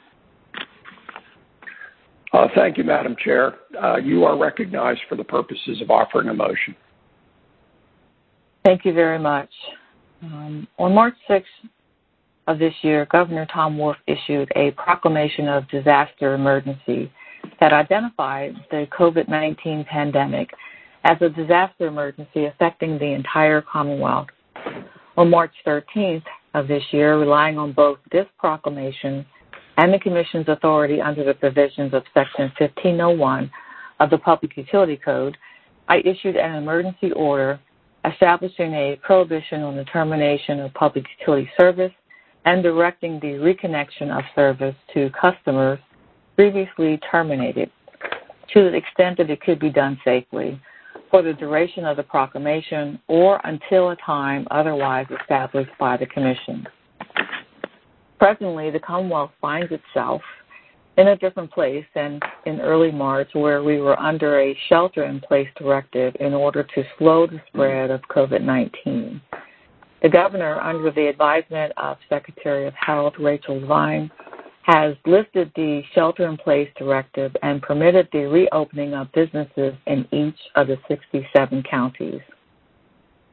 Uh, thank you, Madam Chair. Uh, you are recognized for the purposes of offering a motion. Thank you very much. Um, on March sixth of this year, Governor Tom Wolf issued a proclamation of disaster emergency that identified the COVID nineteen pandemic as a disaster emergency affecting the entire Commonwealth. On March thirteenth of this year, relying on both this proclamation and the Commission's authority under the provisions of Section fifteen oh one of the Public Utility Code, I issued an emergency order establishing a prohibition on the termination of public utility service and directing the reconnection of service to customers previously terminated to the extent that it could be done safely for the duration of the proclamation or until a time otherwise established by the Commission. Presently, the Commonwealth finds itself in a different place than in early March, where we were under a shelter-in-place directive in order to slow the spread of COVID nineteen. The governor, under the advisement of Secretary of Health Rachel Devine, has lifted the shelter-in-place directive and permitted the reopening of businesses in each of the sixty-seven counties.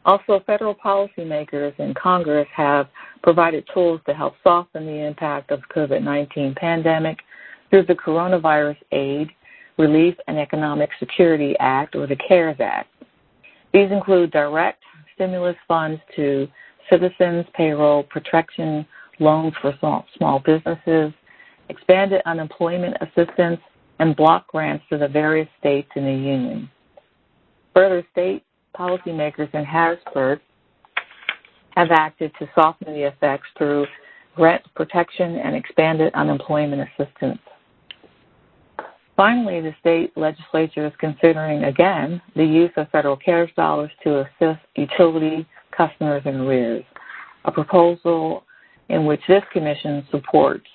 Also, federal policymakers in Congress have provided tools to help soften the impact of the COVID nineteen pandemic through the Coronavirus Aid, Relief, and Economic Security Act, or the CARES Act. These include direct stimulus funds to citizens, payroll protection, loans for small, small businesses, expanded unemployment assistance, and block grants to the various states in the union. Further, state policymakers in Harrisburg have acted to soften the effects through rent protection and expanded unemployment assistance. Finally, the state legislature is considering, again, the use of federal CARES dollars to assist utility customers in arrears, a proposal in which this commission supports.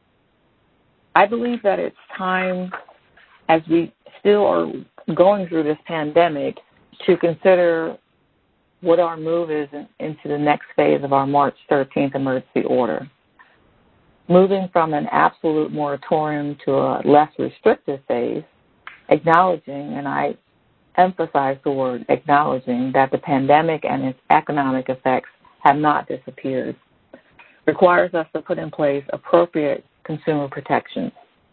I believe that it's time, as we still are going through this pandemic, to consider what our move is in, into the next phase of our March thirteenth emergency order. Moving from an absolute moratorium to a less restrictive phase, acknowledging, and I emphasize the word acknowledging, that the pandemic and its economic effects have not disappeared, requires us to put in place appropriate consumer protections.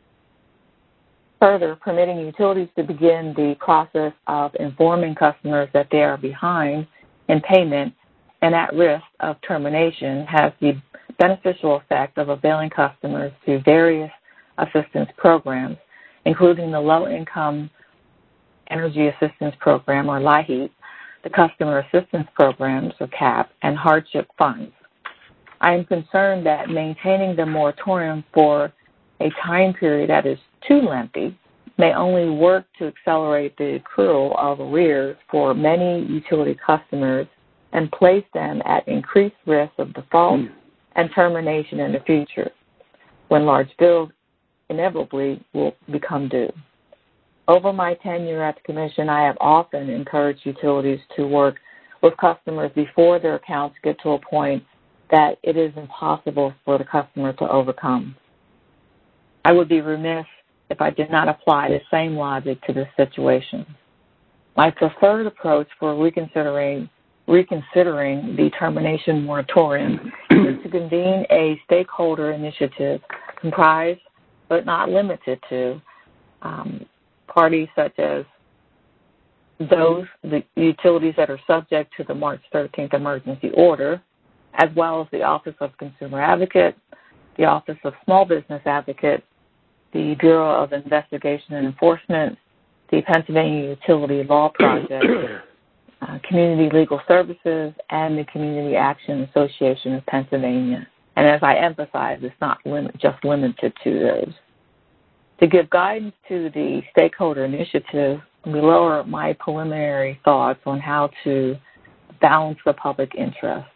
Further, permitting utilities to begin the process of informing customers that they are behind in payment and at risk of termination has the beneficial effect of availing customers to various assistance programs, including the Low-Income Energy Assistance Program, or LIHEAP, the Customer Assistance Programs, or C A P, and hardship funds. I am concerned that maintaining the moratorium for a time period that is too lengthy may only work to accelerate the accrual of arrears for many utility customers and place them at increased risk of default and termination in the future, when large bills inevitably will become due. Over my tenure at the Commission, I have often encouraged utilities to work with customers before their accounts get to a point that it is impossible for the customer to overcome. I would be remiss if I did not apply the same logic to this situation. My preferred approach for reconsidering reconsidering the termination moratorium is to convene a stakeholder initiative comprised, but not limited to, um, parties such as those, the utilities that are subject to the March thirteenth emergency order, as well as the Office of Consumer Advocate, the Office of Small Business Advocate, the Bureau of Investigation and Enforcement, the Pennsylvania Utility Law Project, uh, Community Legal Services, and the Community Action Association of Pennsylvania. And as I emphasize, it's not limit, just limited to those. To give guidance to the stakeholder initiative, below are my preliminary thoughts on how to balance the public interest.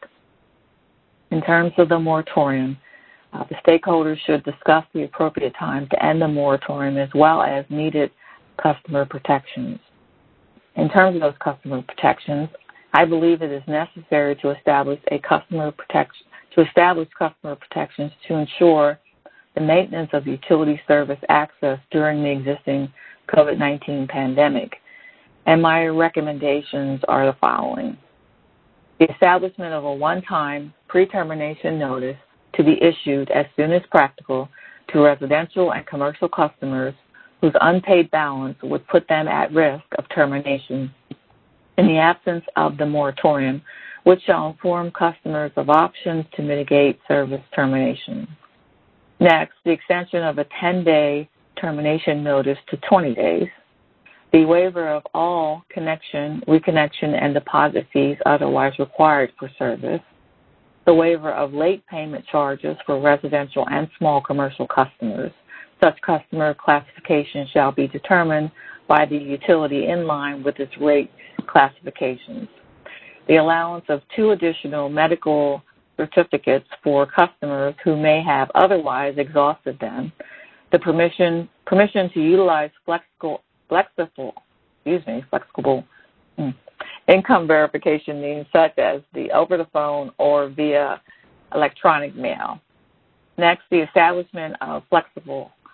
In terms of the moratorium, uh, the stakeholders should discuss the appropriate time to end the moratorium as well as needed customer protections. In terms of those customer protections, I believe it is necessary to establish a customer protection to establish customer protections to ensure the maintenance of utility service access during the existing COVID nineteen pandemic. And my recommendations are the following. The establishment of a one-time pre-termination notice to be issued as soon as practical to residential and commercial customers whose unpaid balance would put them at risk of termination in the absence of the moratorium, which shall inform customers of options to mitigate service termination. Next, the extension of a ten-day termination notice to twenty days. The waiver of all connection, reconnection, and deposit fees otherwise required for service. The waiver of late payment charges for residential and small commercial customers. Such customer classification shall be determined by the utility in line with its rate classifications. The allowance of two additional medical certificates for customers who may have otherwise exhausted them. The permission permission to utilize flexible flexible excuse me flexible hmm, income verification means such as the over the phone or via electronic mail. Next, the establishment of flexible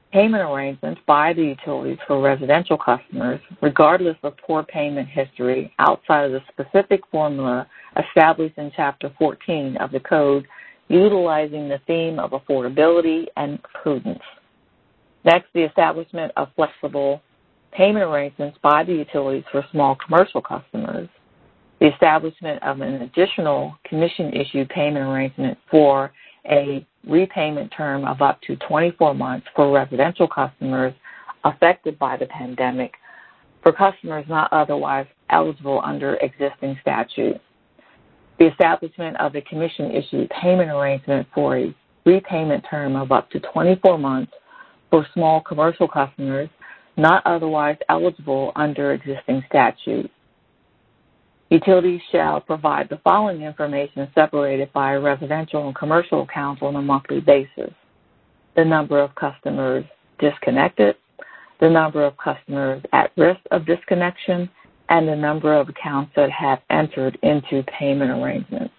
payment arrangements by the utilities for residential customers, regardless of poor payment history, outside of the specific formula established in Chapter fourteen of the Code, utilizing the theme of affordability and prudence. Next, the establishment of flexible payment arrangements by the utilities for small commercial customers, the establishment of an additional commission-issued payment arrangement for a repayment term of up to twenty-four months for residential customers affected by the pandemic, for customers not otherwise eligible under existing statute. The establishment of a commission-issued payment arrangement for a repayment term of up to twenty-four months for small commercial customers not otherwise eligible under existing statute. Utilities shall provide the following information separated by residential and commercial accounts on a monthly basis: the number of customers disconnected, the number of customers at risk of disconnection, and the number of accounts that have entered into payment arrangements.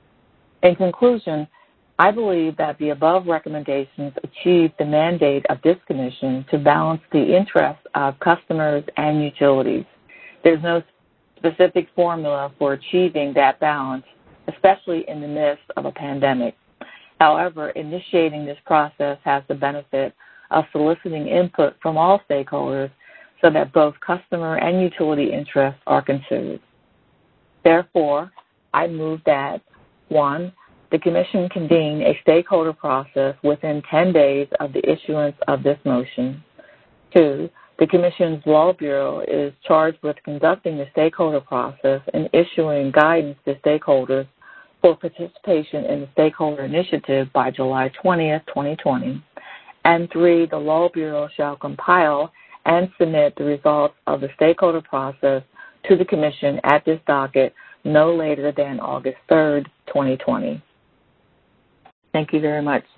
In conclusion, I believe that the above recommendations achieve the mandate of this Commission to balance the interests of customers and utilities. There's no specific formula for achieving that balance, especially in the midst of a pandemic. However, initiating this process has the benefit of soliciting input from all stakeholders so that both customer and utility interests are considered. Therefore, I move that, one, the Commission convene a stakeholder process within ten days of the issuance of this motion. Two, the Commission's Law Bureau is charged with conducting the stakeholder process and issuing guidance to stakeholders for participation in the stakeholder initiative by July twentieth, twenty twenty. And three, the Law Bureau shall compile and submit the results of the stakeholder process to the Commission at this docket no later than August third, twenty twenty. Thank you very much.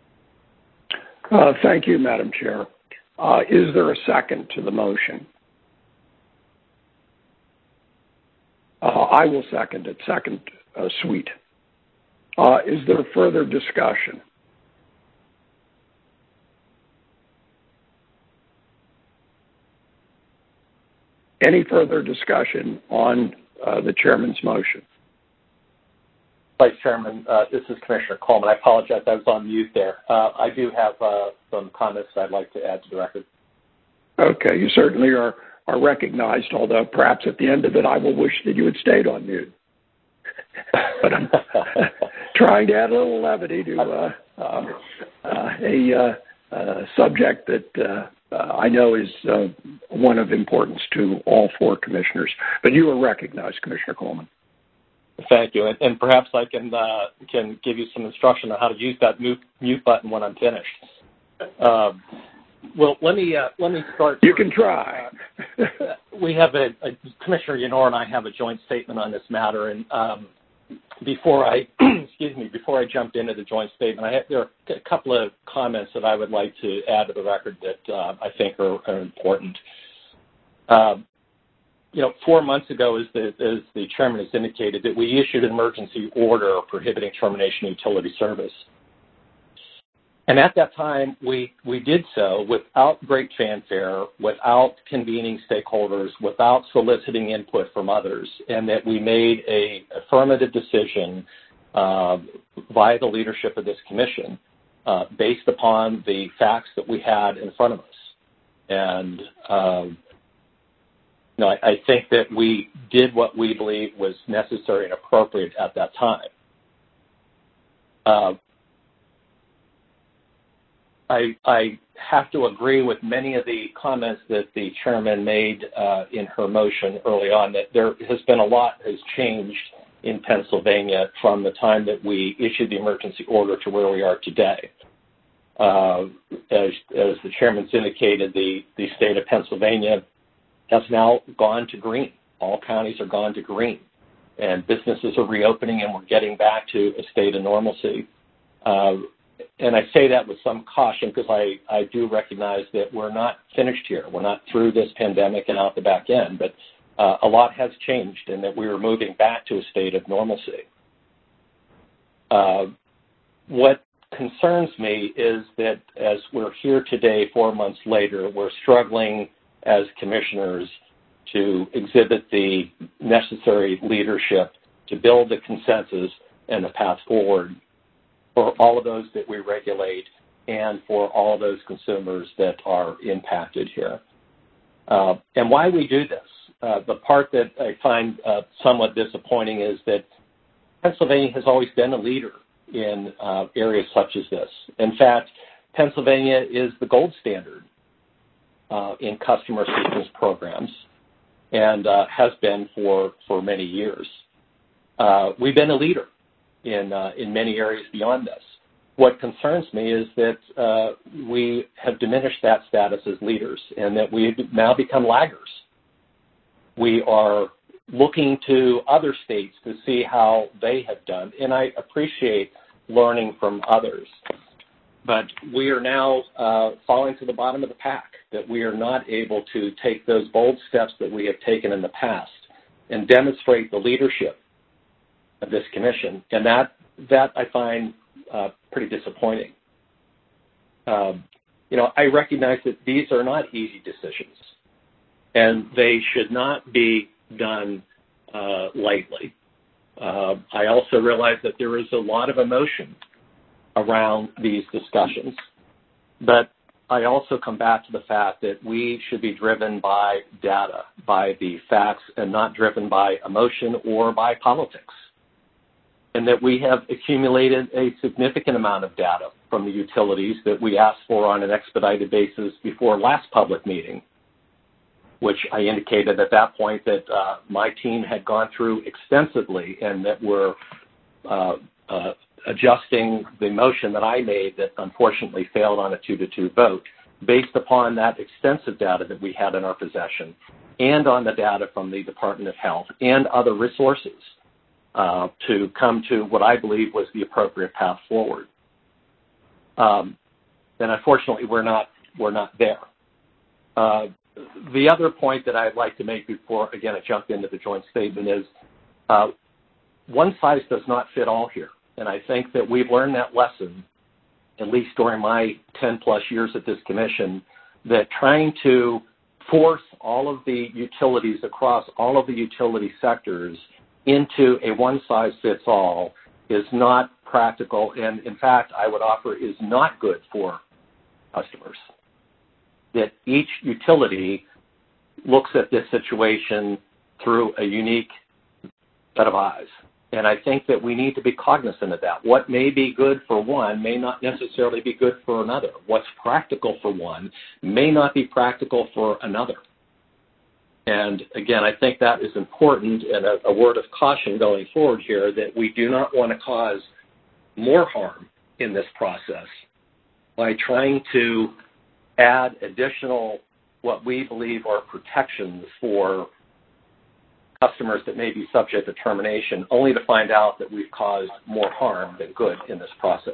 Uh, thank you, Madam Chair. Uh, is there a second to the motion? Uh, I will second it. Second, uh, Sweet. Uh, is there further discussion? Any further discussion on uh, the chairman's motion? Vice Chairman, uh, this is Commissioner Coleman. I apologize, I was on mute there. Uh, I do have uh, some comments I'd like to add to the record. Okay, you certainly are, are recognized, although perhaps at the end of it I will wish that you had stayed on mute. But I'm trying to add a little levity to uh, uh, uh, a uh, uh, subject that uh, uh, I know is uh, one of importance to all four commissioners. But you are recognized, Commissioner Coleman. Thank you, and, and perhaps I can uh, can give you some instruction on how to use that mute, mute button when I'm finished. Um, well, let me uh, let me start. You can try. uh, we have a, a Commissioner Yanor and I have a joint statement on this matter, and um, before I excuse me before I jump into the joint statement, I have, there are a couple of comments that I would like to add to the record that uh, I think are, are important. Um, You know, four months ago, as the, as the chairman has indicated, that we issued an emergency order prohibiting termination of utility service. And at that time, we, we did so without great fanfare, without convening stakeholders, without soliciting input from others, and that we made a affirmative decision uh, via the leadership of this commission uh, based upon the facts that we had in front of us. And um, No, I, I think that we did what we believe was necessary and appropriate at that time. Uh, I, I have to agree with many of the comments that the chairman made uh, in her motion early on, that there has been a lot has changed in Pennsylvania from the time that we issued the emergency order to where we are today. Uh, as, as the chairman's indicated, the, the state of Pennsylvania has now gone to green. All counties are gone to green, and businesses are reopening, and we're getting back to a state of normalcy. Uh, and I say that with some caution because I, I do recognize that we're not finished here. We're not through this pandemic and out the back end, but uh, a lot has changed, and that we are moving back to a state of normalcy. Uh, what concerns me is that as we're here today, four months later, we're struggling as commissioners to exhibit the necessary leadership to build the consensus and the path forward for all of those that we regulate and for all of those consumers that are impacted here. Uh, and why we do this, uh, the part that I find uh, somewhat disappointing is that Pennsylvania has always been a leader in uh, areas such as this. In fact, Pennsylvania is the gold standard uh, in customer assistance programs and uh, has been for, for many years. Uh, we've been a leader in, uh, in many areas beyond this. What concerns me is that uh, we have diminished that status as leaders and that we've now become laggers. We are looking to other states to see how they have done, and I appreciate learning from others. But we are now uh, falling to the bottom of the pack, that we are not able to take those bold steps that we have taken in the past and demonstrate the leadership of this commission, and that, that I find uh, pretty disappointing. Um, you know, I recognize that these are not easy decisions, and they should not be done uh, lightly. Uh, I also realize that there is a lot of emotion around these discussions, but I also come back to the fact that we should be driven by data, by the facts, and not driven by emotion or by politics, and that we have accumulated a significant amount of data from the utilities that we asked for on an expedited basis before last public meeting, which I indicated at that point that uh, my team had gone through extensively and that we're uh, uh, adjusting the motion that I made that unfortunately failed on a two to two vote based upon that extensive data that we had in our possession and on the data from the Department of Health and other resources uh, to come to what I believe was the appropriate path forward. Um, and unfortunately, we're not, we're not there. Uh, The other point that I'd like to make before, again, I jump into the joint statement is uh, one size does not fit all here. And I think that we've learned that lesson, at least during my ten plus years at this commission, that trying to force all of the utilities across all of the utility sectors into a one size fits all is not practical. And in fact, I would offer is not good for customers. That each utility looks at this situation through a unique set of eyes. And I think that we need to be cognizant of that. What may be good for one may not necessarily be good for another. What's practical for one may not be practical for another. And again, I think that is important, and a, a word of caution going forward here, that we do not want to cause more harm in this process by trying to add additional, what we believe are protections for customers that may be subject to termination, only to find out that we've caused more harm than good in this process.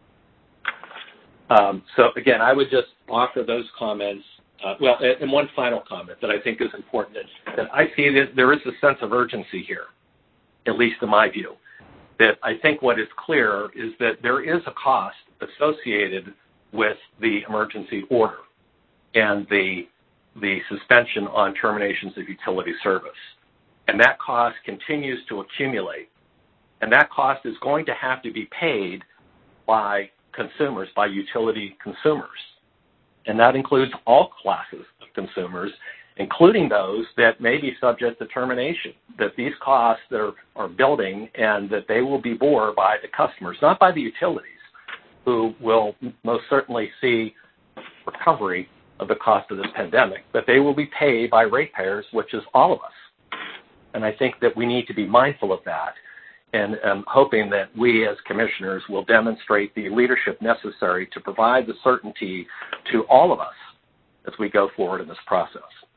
Um, so again, I would just offer those comments. Uh, well, and one final comment that I think is important, that I see that there is a sense of urgency here, at least in my view, that I think what is clear is that there is a cost associated with the emergency order and the, the suspension on terminations of utility service. And that cost continues to accumulate. And that cost is going to have to be paid by consumers, by utility consumers. And that includes all classes of consumers, including those that may be subject to termination, that these costs are, are building and that they will be borne by the customers, not by the utilities, who will most certainly see recovery of the cost of this pandemic, but they will be paid by ratepayers, which is all of us. And I think that we need to be mindful of that, and I'm hoping that we as commissioners will demonstrate the leadership necessary to provide the certainty to all of us as we go forward in this process.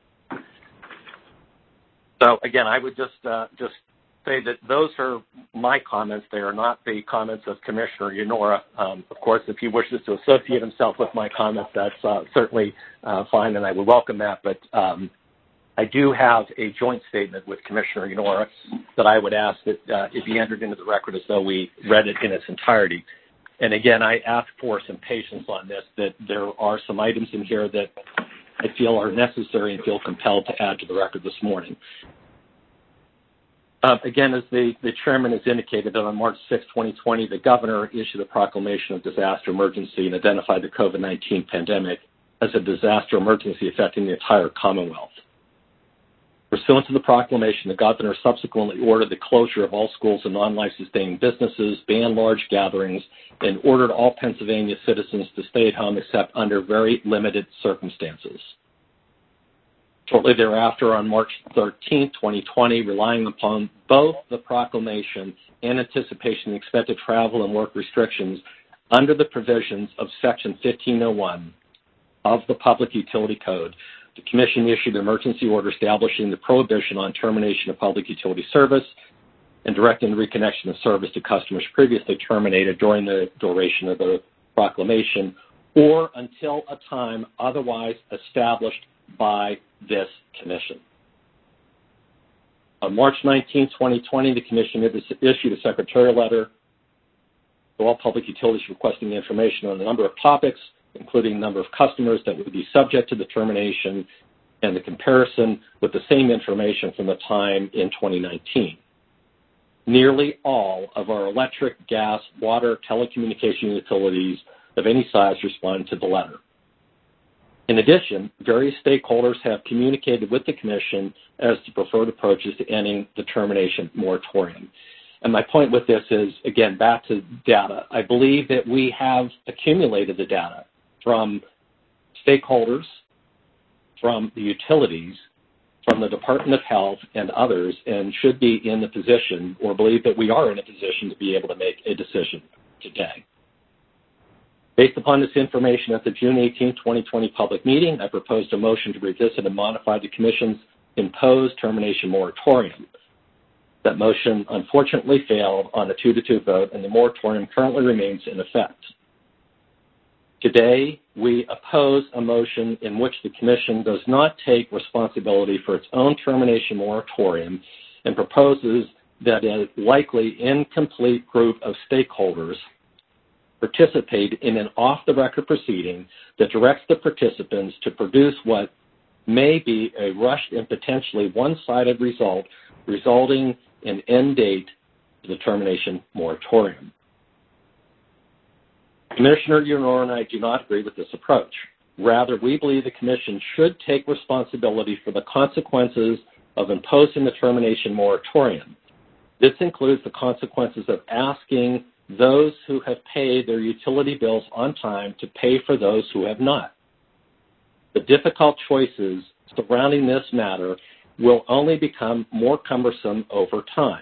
So again, I would just uh, just say that those are my comments. They are not the comments of Commissioner Yanora. Um, of course, if he wishes to associate himself with my comments, that's uh, certainly uh, fine, and I would welcome that. But um, I do have a joint statement with Commissioner Yanora that I would ask that uh, it be entered into the record as though we read it in its entirety. And again, I ask for some patience on this, that there are some items in here that I feel are necessary and feel compelled to add to the record this morning. Uh, again, as the, the chairman has indicated, that on March sixth, twenty twenty, the governor issued a proclamation of disaster emergency and identified the COVID nineteen pandemic as a disaster emergency affecting the entire Commonwealth. Pursuant to the proclamation, the governor subsequently ordered the closure of all schools and non-life sustaining businesses, banned large gatherings, and ordered all Pennsylvania citizens to stay at home except under very limited circumstances. Shortly thereafter, on March thirteenth, twenty twenty, relying upon both the proclamation and anticipation of expected travel and work restrictions under the provisions of Section fifteen oh one of the Public Utility Code, the Commission issued an emergency order establishing the prohibition on termination of public utility service and directing the reconnection of service to customers previously terminated during the duration of the proclamation or until a time otherwise established by this Commission. On March nineteenth, twenty twenty, the Commission issued a secretarial letter to all public utilities requesting information on a number of topics, including the number of customers that would be subject to the termination and the comparison with the same information from the time in twenty nineteen. Nearly all of our electric, gas, water, telecommunication utilities of any size responded to the letter. In addition, various stakeholders have communicated with the Commission as to preferred approaches to ending the termination moratorium. And my point with this is, again, back to data. I believe that we have accumulated the data from stakeholders, from the utilities, from the Department of Health and others, and should be in the position, or believe that we are in a position, to be able to make a decision today. Based upon this information at the June eighteenth, twenty twenty public meeting, I proposed a motion to revisit and modify the Commission's imposed termination moratorium. That motion unfortunately failed on a two to two vote, and the moratorium currently remains in effect. Today, we oppose a motion in which the Commission does not take responsibility for its own termination moratorium and proposes that a likely incomplete group of stakeholders participate in an off-the-record proceeding that directs the participants to produce what may be a rushed and potentially one-sided result, resulting in end date to the termination moratorium. Commissioner Uenor and I do not agree with this approach. Rather, we believe the Commission should take responsibility for the consequences of imposing the termination moratorium. This includes the consequences of asking those who have paid their utility bills on time to pay for those who have not. The difficult choices surrounding this matter will only become more cumbersome over time.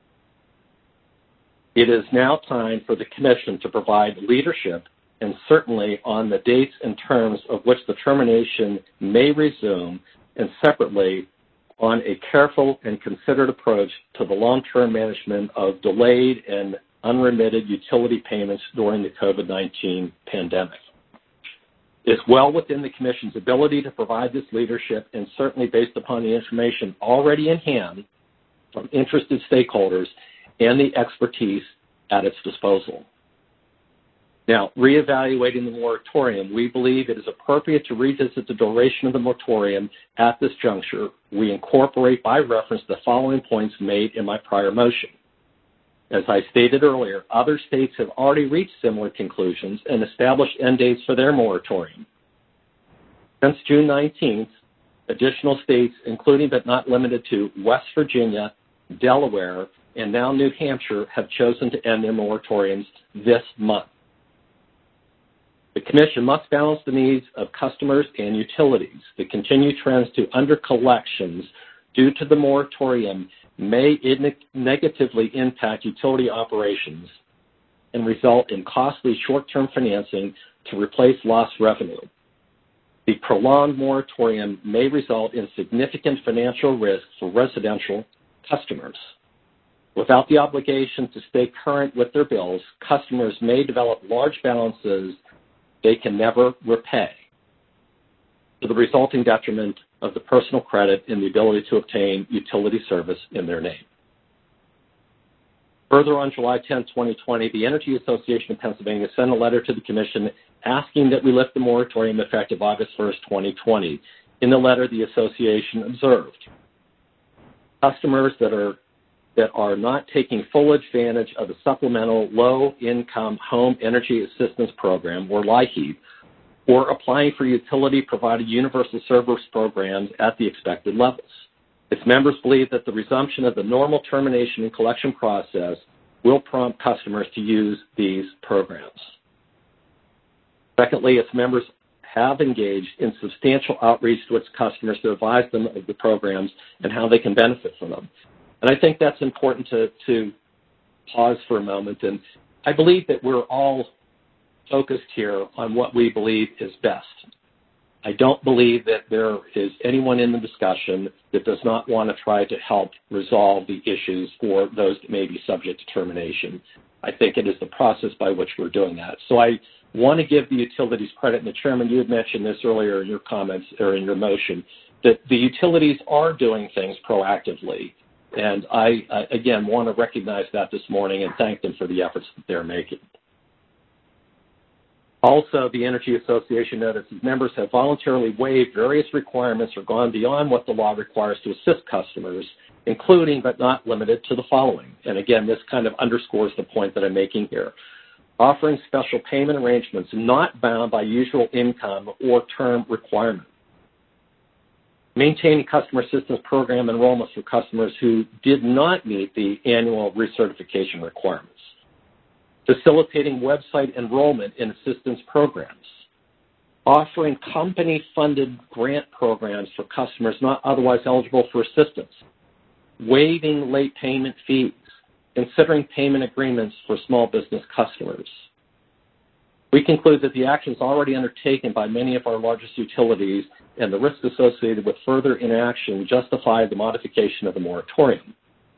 It is now time for the Commission to provide leadership, and certainly on the dates and terms of which the termination may resume, and separately on a careful and considered approach to the long-term management of delayed and unremitted utility payments during the COVID nineteen pandemic. It's well within the Commission's ability to provide this leadership, and certainly based upon the information already in hand from interested stakeholders and the expertise at its disposal. Now, reevaluating the moratorium, we believe it is appropriate to revisit the duration of the moratorium at this juncture. We incorporate by reference the following points made in my prior motion. As I stated earlier, other states have already reached similar conclusions and established end dates for their moratorium. Since June nineteenth, additional states, including but not limited to West Virginia, Delaware, and now New Hampshire, have chosen to end their moratoriums this month. The Commission must balance the needs of customers and utilities. The continued trends to under-collections due to the moratorium may negatively impact utility operations and result in costly short-term financing to replace lost revenue. The prolonged moratorium may result in significant financial risk for residential customers. Without the obligation to stay current with their bills, customers may develop large balances they can never repay, to the resulting detriment of the personal credit and the ability to obtain utility service in their name. Further, on July tenth, twenty twenty, the Energy Association of Pennsylvania sent a letter to the Commission asking that we lift the moratorium effective August first, twenty twenty. In the letter, the association observed customers that are that are not taking full advantage of the Supplemental Low-Income Home Energy Assistance Program, or LIHEAP, or applying for utility-provided universal service programs at the expected levels. Its members believe that the resumption of the normal termination and collection process will prompt customers to use these programs. Secondly, its members have engaged in substantial outreach to its customers to advise them of the programs and how they can benefit from them. And I think that's important to, to pause for a moment. And I believe that we're all focused here on what we believe is best. I don't believe that there is anyone in the discussion that does not want to try to help resolve the issues for those that may be subject to termination. I think it is the process by which we're doing that. So I want to give the utilities credit. And the Chairman, you had mentioned this earlier in your comments or in your motion, that the utilities are doing things proactively. And I, uh, again, want to recognize that this morning and thank them for the efforts that they're making. Also, the Energy Association noted its members have voluntarily waived various requirements or gone beyond what the law requires to assist customers, including but not limited to the following. And again, this kind of underscores the point that I'm making here. Offering special payment arrangements not bound by usual income or term requirements. Maintaining customer assistance program enrollments for customers who did not meet the annual recertification requirements. Facilitating website enrollment in assistance programs. Offering company-funded grant programs for customers not otherwise eligible for assistance. Waiving late payment fees. Considering payment agreements for small business customers. We conclude that the actions already undertaken by many of our largest utilities and the risks associated with further inaction justify the modification of the moratorium.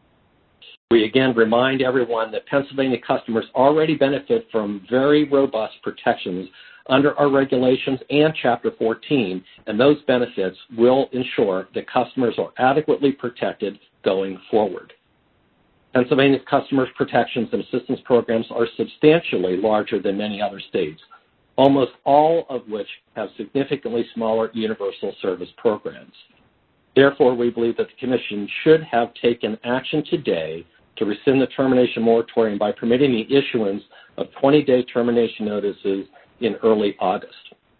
We again remind everyone that Pennsylvania customers already benefit from very robust protections under our regulations and Chapter fourteen, and those benefits will ensure that customers are adequately protected going forward. Pennsylvania's customers' protections and assistance programs are substantially larger than many other states, almost all of which have significantly smaller universal service programs. Therefore, we believe that the Commission should have taken action today to rescind the termination moratorium by permitting the issuance of twenty-day termination notices in early August.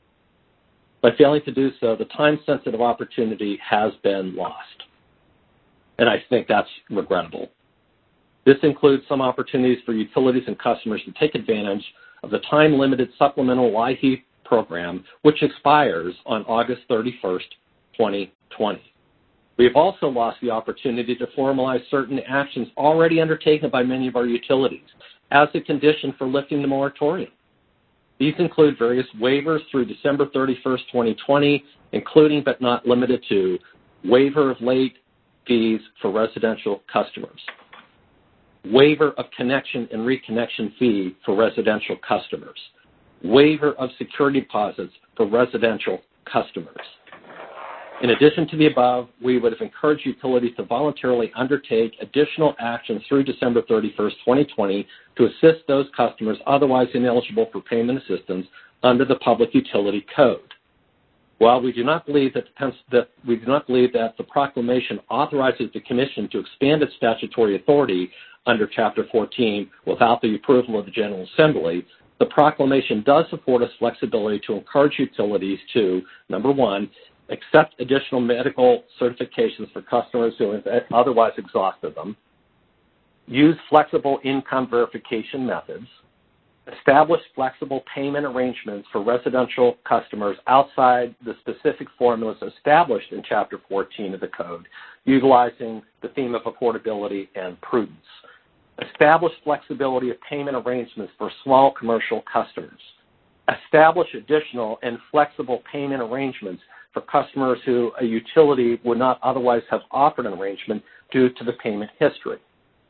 By failing to do so, the time-sensitive opportunity has been lost, and I think that's regrettable. This includes some opportunities for utilities and customers to take advantage of the time-limited supplemental LIHEAP program, which expires on August thirty-first, twenty twenty. We have also lost the opportunity to formalize certain actions already undertaken by many of our utilities as a condition for lifting the moratorium. These include various waivers through December thirty-first, twenty twenty, including but not limited to waiver of late fees for residential customers, waiver of connection and reconnection fee for residential customers, waiver of security deposits for residential customers. In addition to the above, we would have encouraged utilities to voluntarily undertake additional actions through December thirty-first, twenty twenty to assist those customers otherwise ineligible for payment assistance under the Public Utility Code. While we do not believe that, the, that we do not believe that the proclamation authorizes the Commission to expand its statutory authority under Chapter fourteen without the approval of the General Assembly, the proclamation does afford us flexibility to encourage utilities to, number one, accept additional medical certifications for customers who have otherwise exhausted them, use flexible income verification methods, establish flexible payment arrangements for residential customers outside the specific formulas established in Chapter fourteen of the Code, utilizing the theme of affordability and prudence, establish flexibility of payment arrangements for small commercial customers, establish additional and flexible payment arrangements for customers who a utility would not otherwise have offered an arrangement due to the payment history.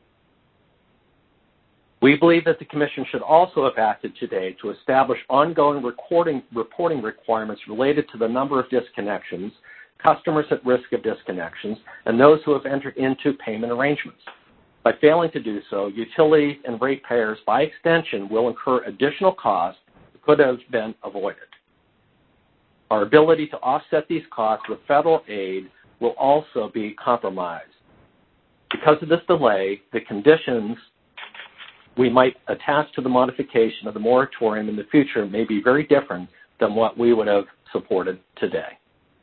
We believe that the Commission should also have acted today to establish ongoing recording, reporting requirements related to the number of disconnections, customers at risk of disconnections, and those who have entered into payment arrangements. By failing to do so, utilities and ratepayers, by extension, will incur additional costs that could have been avoided. Our ability to offset these costs with federal aid will also be compromised. Because of this delay, the conditions we might attach to the modification of the moratorium in the future may be very different than what we would have supported today.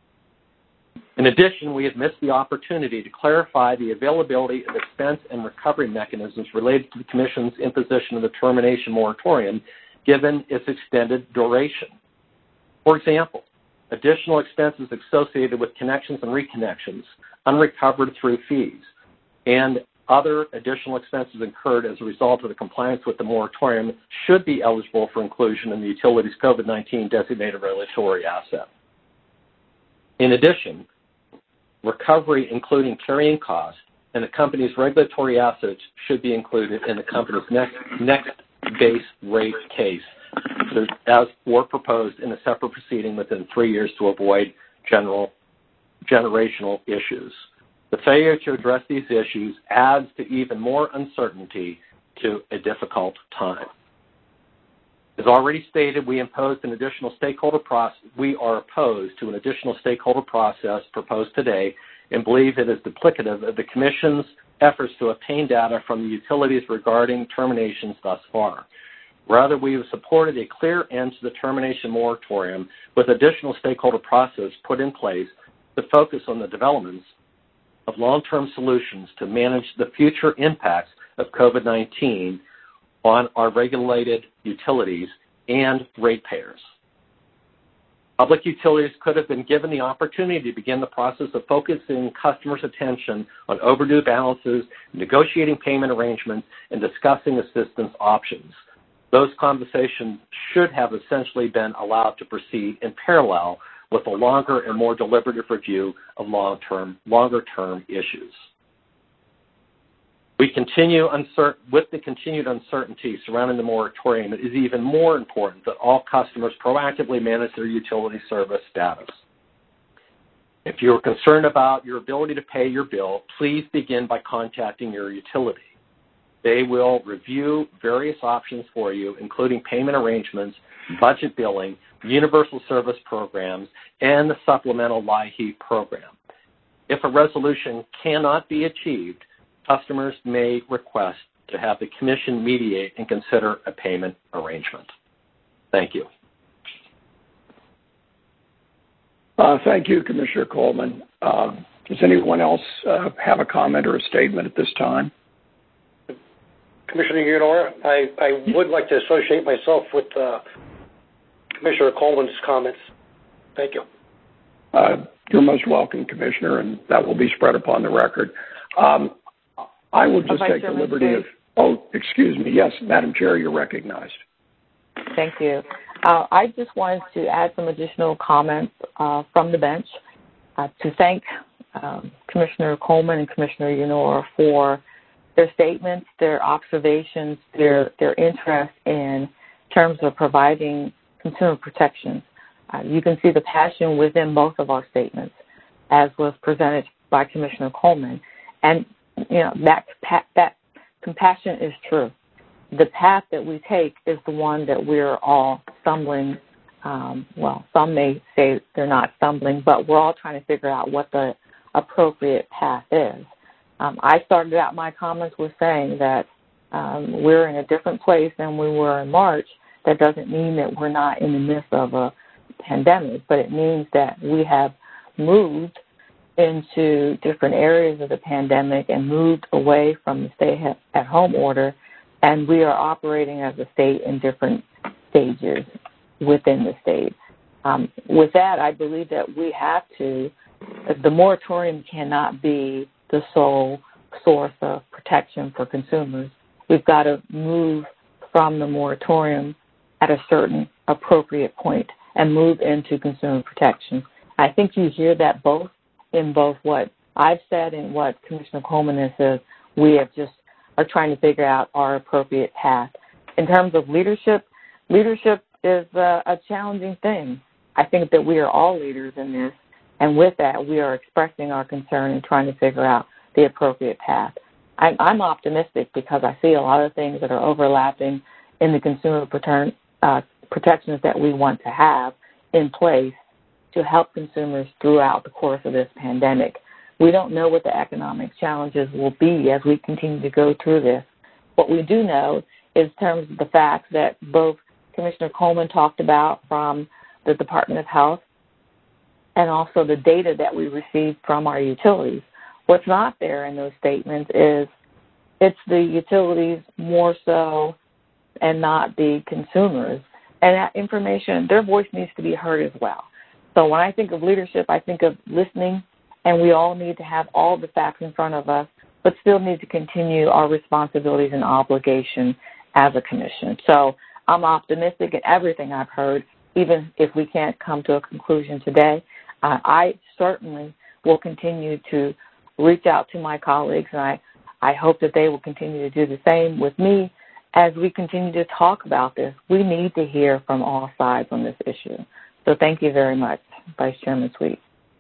In addition, we have missed the opportunity to clarify the availability of expense and recovery mechanisms related to the Commission's imposition of the termination moratorium, given its extended duration. For example, additional expenses associated with connections and reconnections, unrecovered through fees, and other additional expenses incurred as a result of the compliance with the moratorium should be eligible for inclusion in the utility's COVID nineteen designated regulatory asset. In addition, recovery, including carrying costs, and the company's regulatory assets should be included in the company's next, next base rate case, as were proposed in a separate proceeding within three years to avoid general generational issues. The failure to address these issues adds to even more uncertainty to a difficult time. As already stated, we imposed an additional stakeholder process. We are opposed to an additional stakeholder process proposed today and believe it is duplicative of the Commission's efforts to obtain data from the utilities regarding terminations thus far. Rather, we have supported a clear end to the termination moratorium with additional stakeholder process put in place to focus on the developments of long-term solutions to manage the future impacts of COVID nineteen on our regulated utilities and ratepayers. Public utilities could have been given the opportunity to begin the process of focusing customers' attention on overdue balances, negotiating payment arrangements, and discussing assistance options. Those conversations should have essentially been allowed to proceed in parallel with a longer and more deliberative review of long-term, longer-term issues. We continue uncertain, with the continued uncertainty surrounding the moratorium, it is even more important that all customers proactively manage their utility service status. If you're concerned about your ability to pay your bill, please begin by contacting your utility. They will review various options for you, including payment arrangements, budget billing, universal service programs, and the supplemental LIHEAP program. If a resolution cannot be achieved, customers may request to have the Commission mediate and consider a payment arrangement. Thank you. Uh, thank you, Commissioner Coleman. Uh, does anyone else uh, have a comment or a statement at this time? Commissioner Eudora, I, I would like to associate myself with uh, Commissioner Coleman's comments. Thank you. Uh, you're most welcome, Commissioner, and that will be spread upon the record. Um, I will just take the liberty of, oh, excuse me. Yes, Madam Chair, you're recognized. Thank you. Uh, I just wanted to add some additional comments uh, from the bench uh, to thank um, Commissioner Coleman and Commissioner Eudora for their statements, their observations, their, their interest in terms of providing consumer protection. Uh, you can see the passion within both of our statements, as was presented by Commissioner Coleman. And, you know, that, that compassion is true. The path that we take is the one that we're all stumbling. Um, well, some may say they're not stumbling, but we're all trying to figure out what the appropriate path is. Um, I started out my comments with saying that um, we're in a different place than we were in March. That doesn't mean that we're not in the midst of a pandemic, but it means that we have moved into different areas of the pandemic and moved away from the stay-at-home order, and we are operating as a state in different stages within the state. Um, with that, I believe that we have to, the moratorium cannot be the sole source of protection for consumers. We've got to move from the moratorium at a certain appropriate point and move into consumer protection. I think you hear that both in both what I've said and what Commissioner Coleman has said. We have just are trying to figure out our appropriate path. In terms of leadership, leadership is a, a challenging thing. I think that we are all leaders in this, and with that, we are expressing our concern and trying to figure out the appropriate path. I'm, I'm optimistic because I see a lot of things that are overlapping in the consumer prote- uh, protections that we want to have in place to help consumers throughout the course of this pandemic. We don't know what the economic challenges will be as we continue to go through this. What we do know is in terms of the facts that both Commissioner Coleman talked about from the Department of Health and also the data that we received from our utilities. What's not there in those statements is it's the utilities more so and not the consumers. And that information, their voice needs to be heard as well. So when I think of leadership, I think of listening, and we all need to have all the facts in front of us, but still need to continue our responsibilities and obligation as a commission. So I'm optimistic in everything I've heard, even if we can't come to a conclusion today. Uh, I certainly will continue to reach out to my colleagues, and I, I hope that they will continue to do the same with me as we continue to talk about this. We need to hear from all sides on this issue. So thank you very much, Vice Chairman Sweet.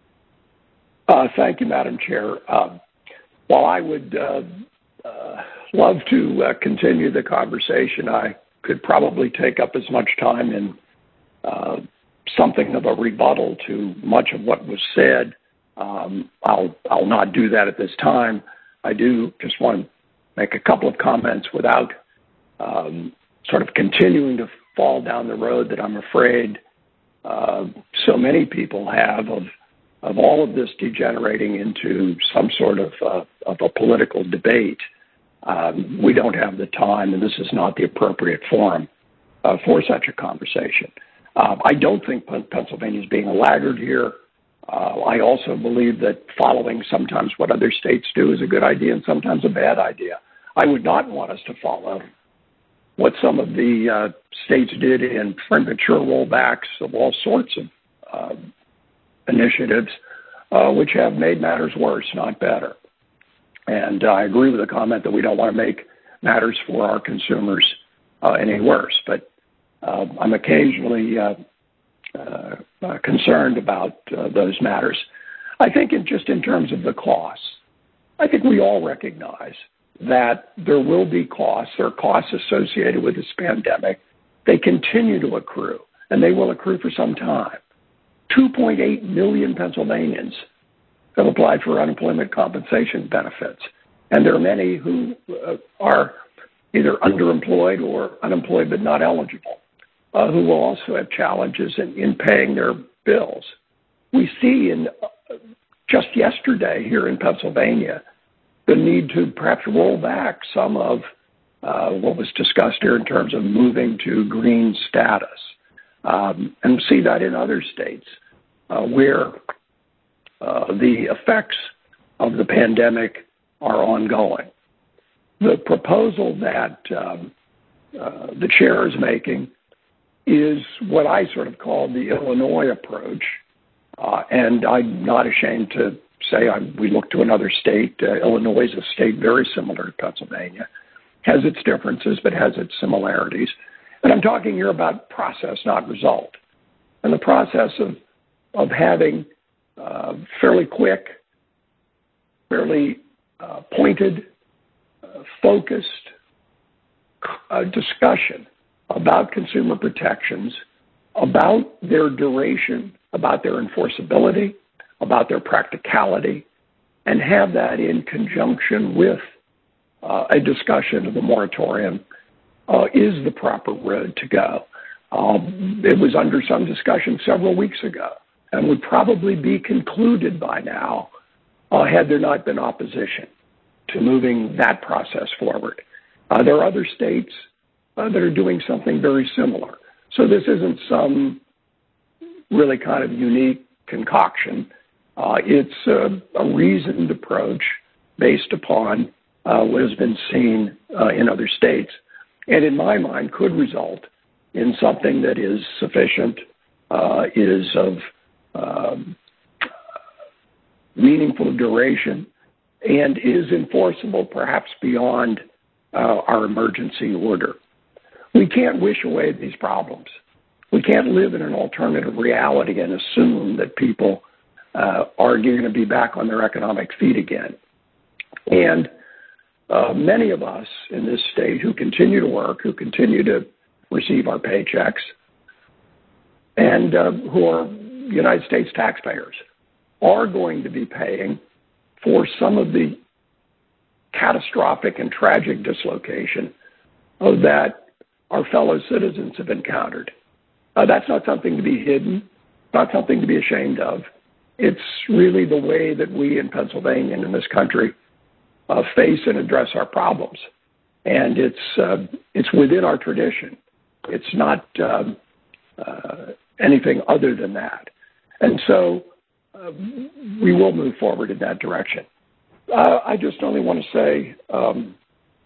Uh, thank you, Madam Chair. Um, while I would uh, uh, love to uh, continue the conversation, I could probably take up as much time in uh, something of a rebuttal to much of what was said. Um, I'll, I'll not do that at this time. I do just want to make a couple of comments without um, sort of continuing to fall down the road that I'm afraid uh, so many people have of of all of this degenerating into some sort of, uh, of a political debate. Um, we don't have the time, and this is not the appropriate forum uh, for such a conversation. Uh, I don't think Pennsylvania is being a laggard here. Uh, I also believe that following sometimes what other states do is a good idea and sometimes a bad idea. I would not want us to follow what some of the uh, states did in premature rollbacks of all sorts of uh, initiatives, uh, which have made matters worse, not better. And uh, I agree with the comment that we don't want to make matters for our consumers uh, any worse. But uh, I'm occasionally uh, uh, uh, concerned about uh, those matters. I think in, just in terms of the costs, I think we all recognize that there will be costs. There are costs associated with this pandemic. They continue to accrue, and they will accrue for some time. two point eight million Pennsylvanians have applied for unemployment compensation benefits, and there are many who uh, are either underemployed or unemployed but not eligible, uh, who will also have challenges in, in paying their bills. We see in uh, just yesterday here in Pennsylvania the need to perhaps roll back some of uh, what was discussed here in terms of moving to green status. Um, and see that in other states uh, where uh, the effects of the pandemic are ongoing. The proposal that um, uh, the chair is making is what I sort of call the Illinois approach, uh, and I'm not ashamed to say I, we look to another state. Uh, Illinois is a state very similar to Pennsylvania, has its differences but has its similarities. And I'm talking here about process, not result. And the process of, of having uh, fairly quick, fairly uh, pointed, uh, focused uh, discussion about consumer protections, about their duration, about their enforceability, about their practicality, and have that in conjunction with uh, a discussion of the moratorium Uh, is the proper road to go. Um, it was under some discussion several weeks ago and would probably be concluded by now uh, had there not been opposition to moving that process forward. Uh, there are other states uh, that are doing something very similar. So this isn't some really kind of unique concoction. Uh, it's a, a reasoned approach based upon uh, what has been seen uh, in other states. And in my mind, could result in something that is sufficient, uh, is of um, meaningful duration, and is enforceable perhaps beyond uh, our emergency order. We can't wish away these problems. We can't live in an alternative reality and assume that people uh, are going to be back on their economic feet again. And uh, many of us in this state who continue to work, who continue to receive our paychecks, and uh, who are United States taxpayers, are going to be paying for some of the catastrophic and tragic dislocation of that our fellow citizens have encountered. Uh, that's not something to be hidden, not something to be ashamed of. It's really the way that we in Pennsylvania and in this country uh, face and address our problems. And it's uh, it's within our tradition. It's not um, uh, anything other than that. And so uh, we will move forward in that direction. Uh, I just only want to say um,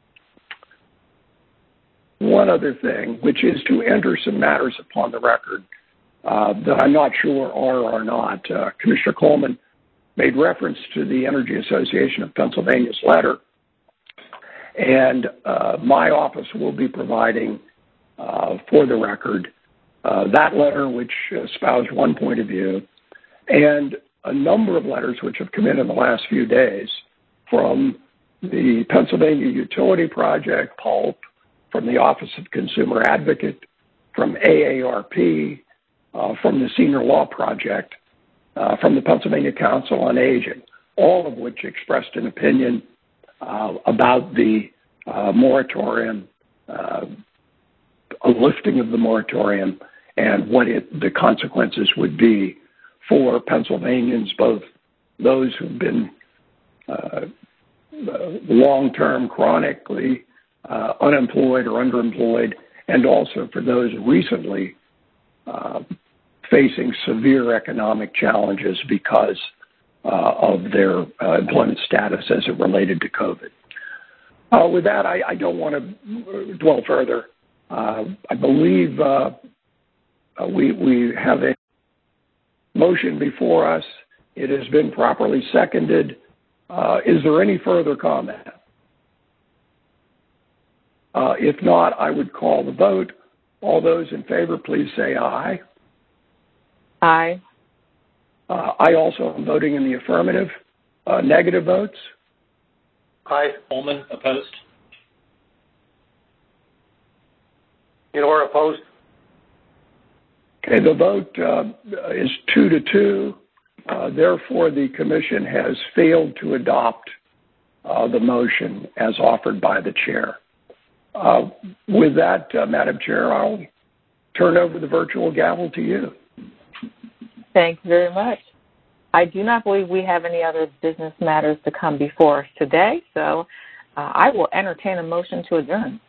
one other thing, which is to enter some matters upon the record uh, that I'm not sure are or are not. Uh, Commissioner Coleman made reference to the Energy Association of Pennsylvania's letter, and uh, my office will be providing uh, for the record uh, that letter, which espoused one point of view, and a number of letters which have come in in the last few days from the Pennsylvania Utility Project, PULP, from the Office of Consumer Advocate, from A A R P, uh, from the Senior Law Project, uh, from the Pennsylvania Council on Aging, all of which expressed an opinion uh, about the uh, moratorium, uh, a lifting of the moratorium, and what it, the consequences would be for Pennsylvanians, both those who've been uh, long-term, chronically uh, unemployed or underemployed, and also for those recently uh, facing severe economic challenges because uh, of their uh, employment status as it related to COVID. Uh, with that, I, I don't want to dwell further. Uh, I believe uh, we, we have a motion before us. It has been properly seconded. Uh, is there any further comment? Uh, if not, I would call the vote. All those in favor, please say aye. Aye. Uh, I also am voting in the affirmative. Uh, negative votes? Aye. Coleman, opposed? Inor, opposed? Okay, the vote uh, is two to two. Uh, therefore, the commission has failed to adopt uh, the motion as offered by the chair. Uh, with that, uh, Madam Chair, I'll turn over the virtual gavel to you. Thank you very much. I do not believe we have any other business matters to come before us today, so uh, I will entertain a motion to adjourn.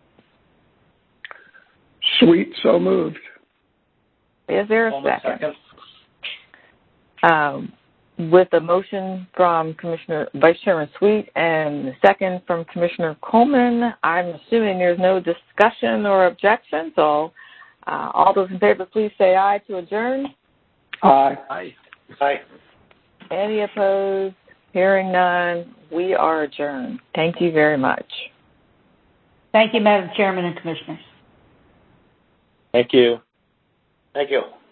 Sweet, so moved. Is there a second? second. Um, with a motion from Commissioner Vice Chairman Sweet and a second from Commissioner Coleman, I'm assuming there's no discussion or objection. So, uh, all those in favor, please say aye to adjourn. Aye. Aye. Aye. Any opposed? Hearing none, we are adjourned. Thank you very much. Thank you, Madam Chairman and Commissioners. Thank you. Thank you.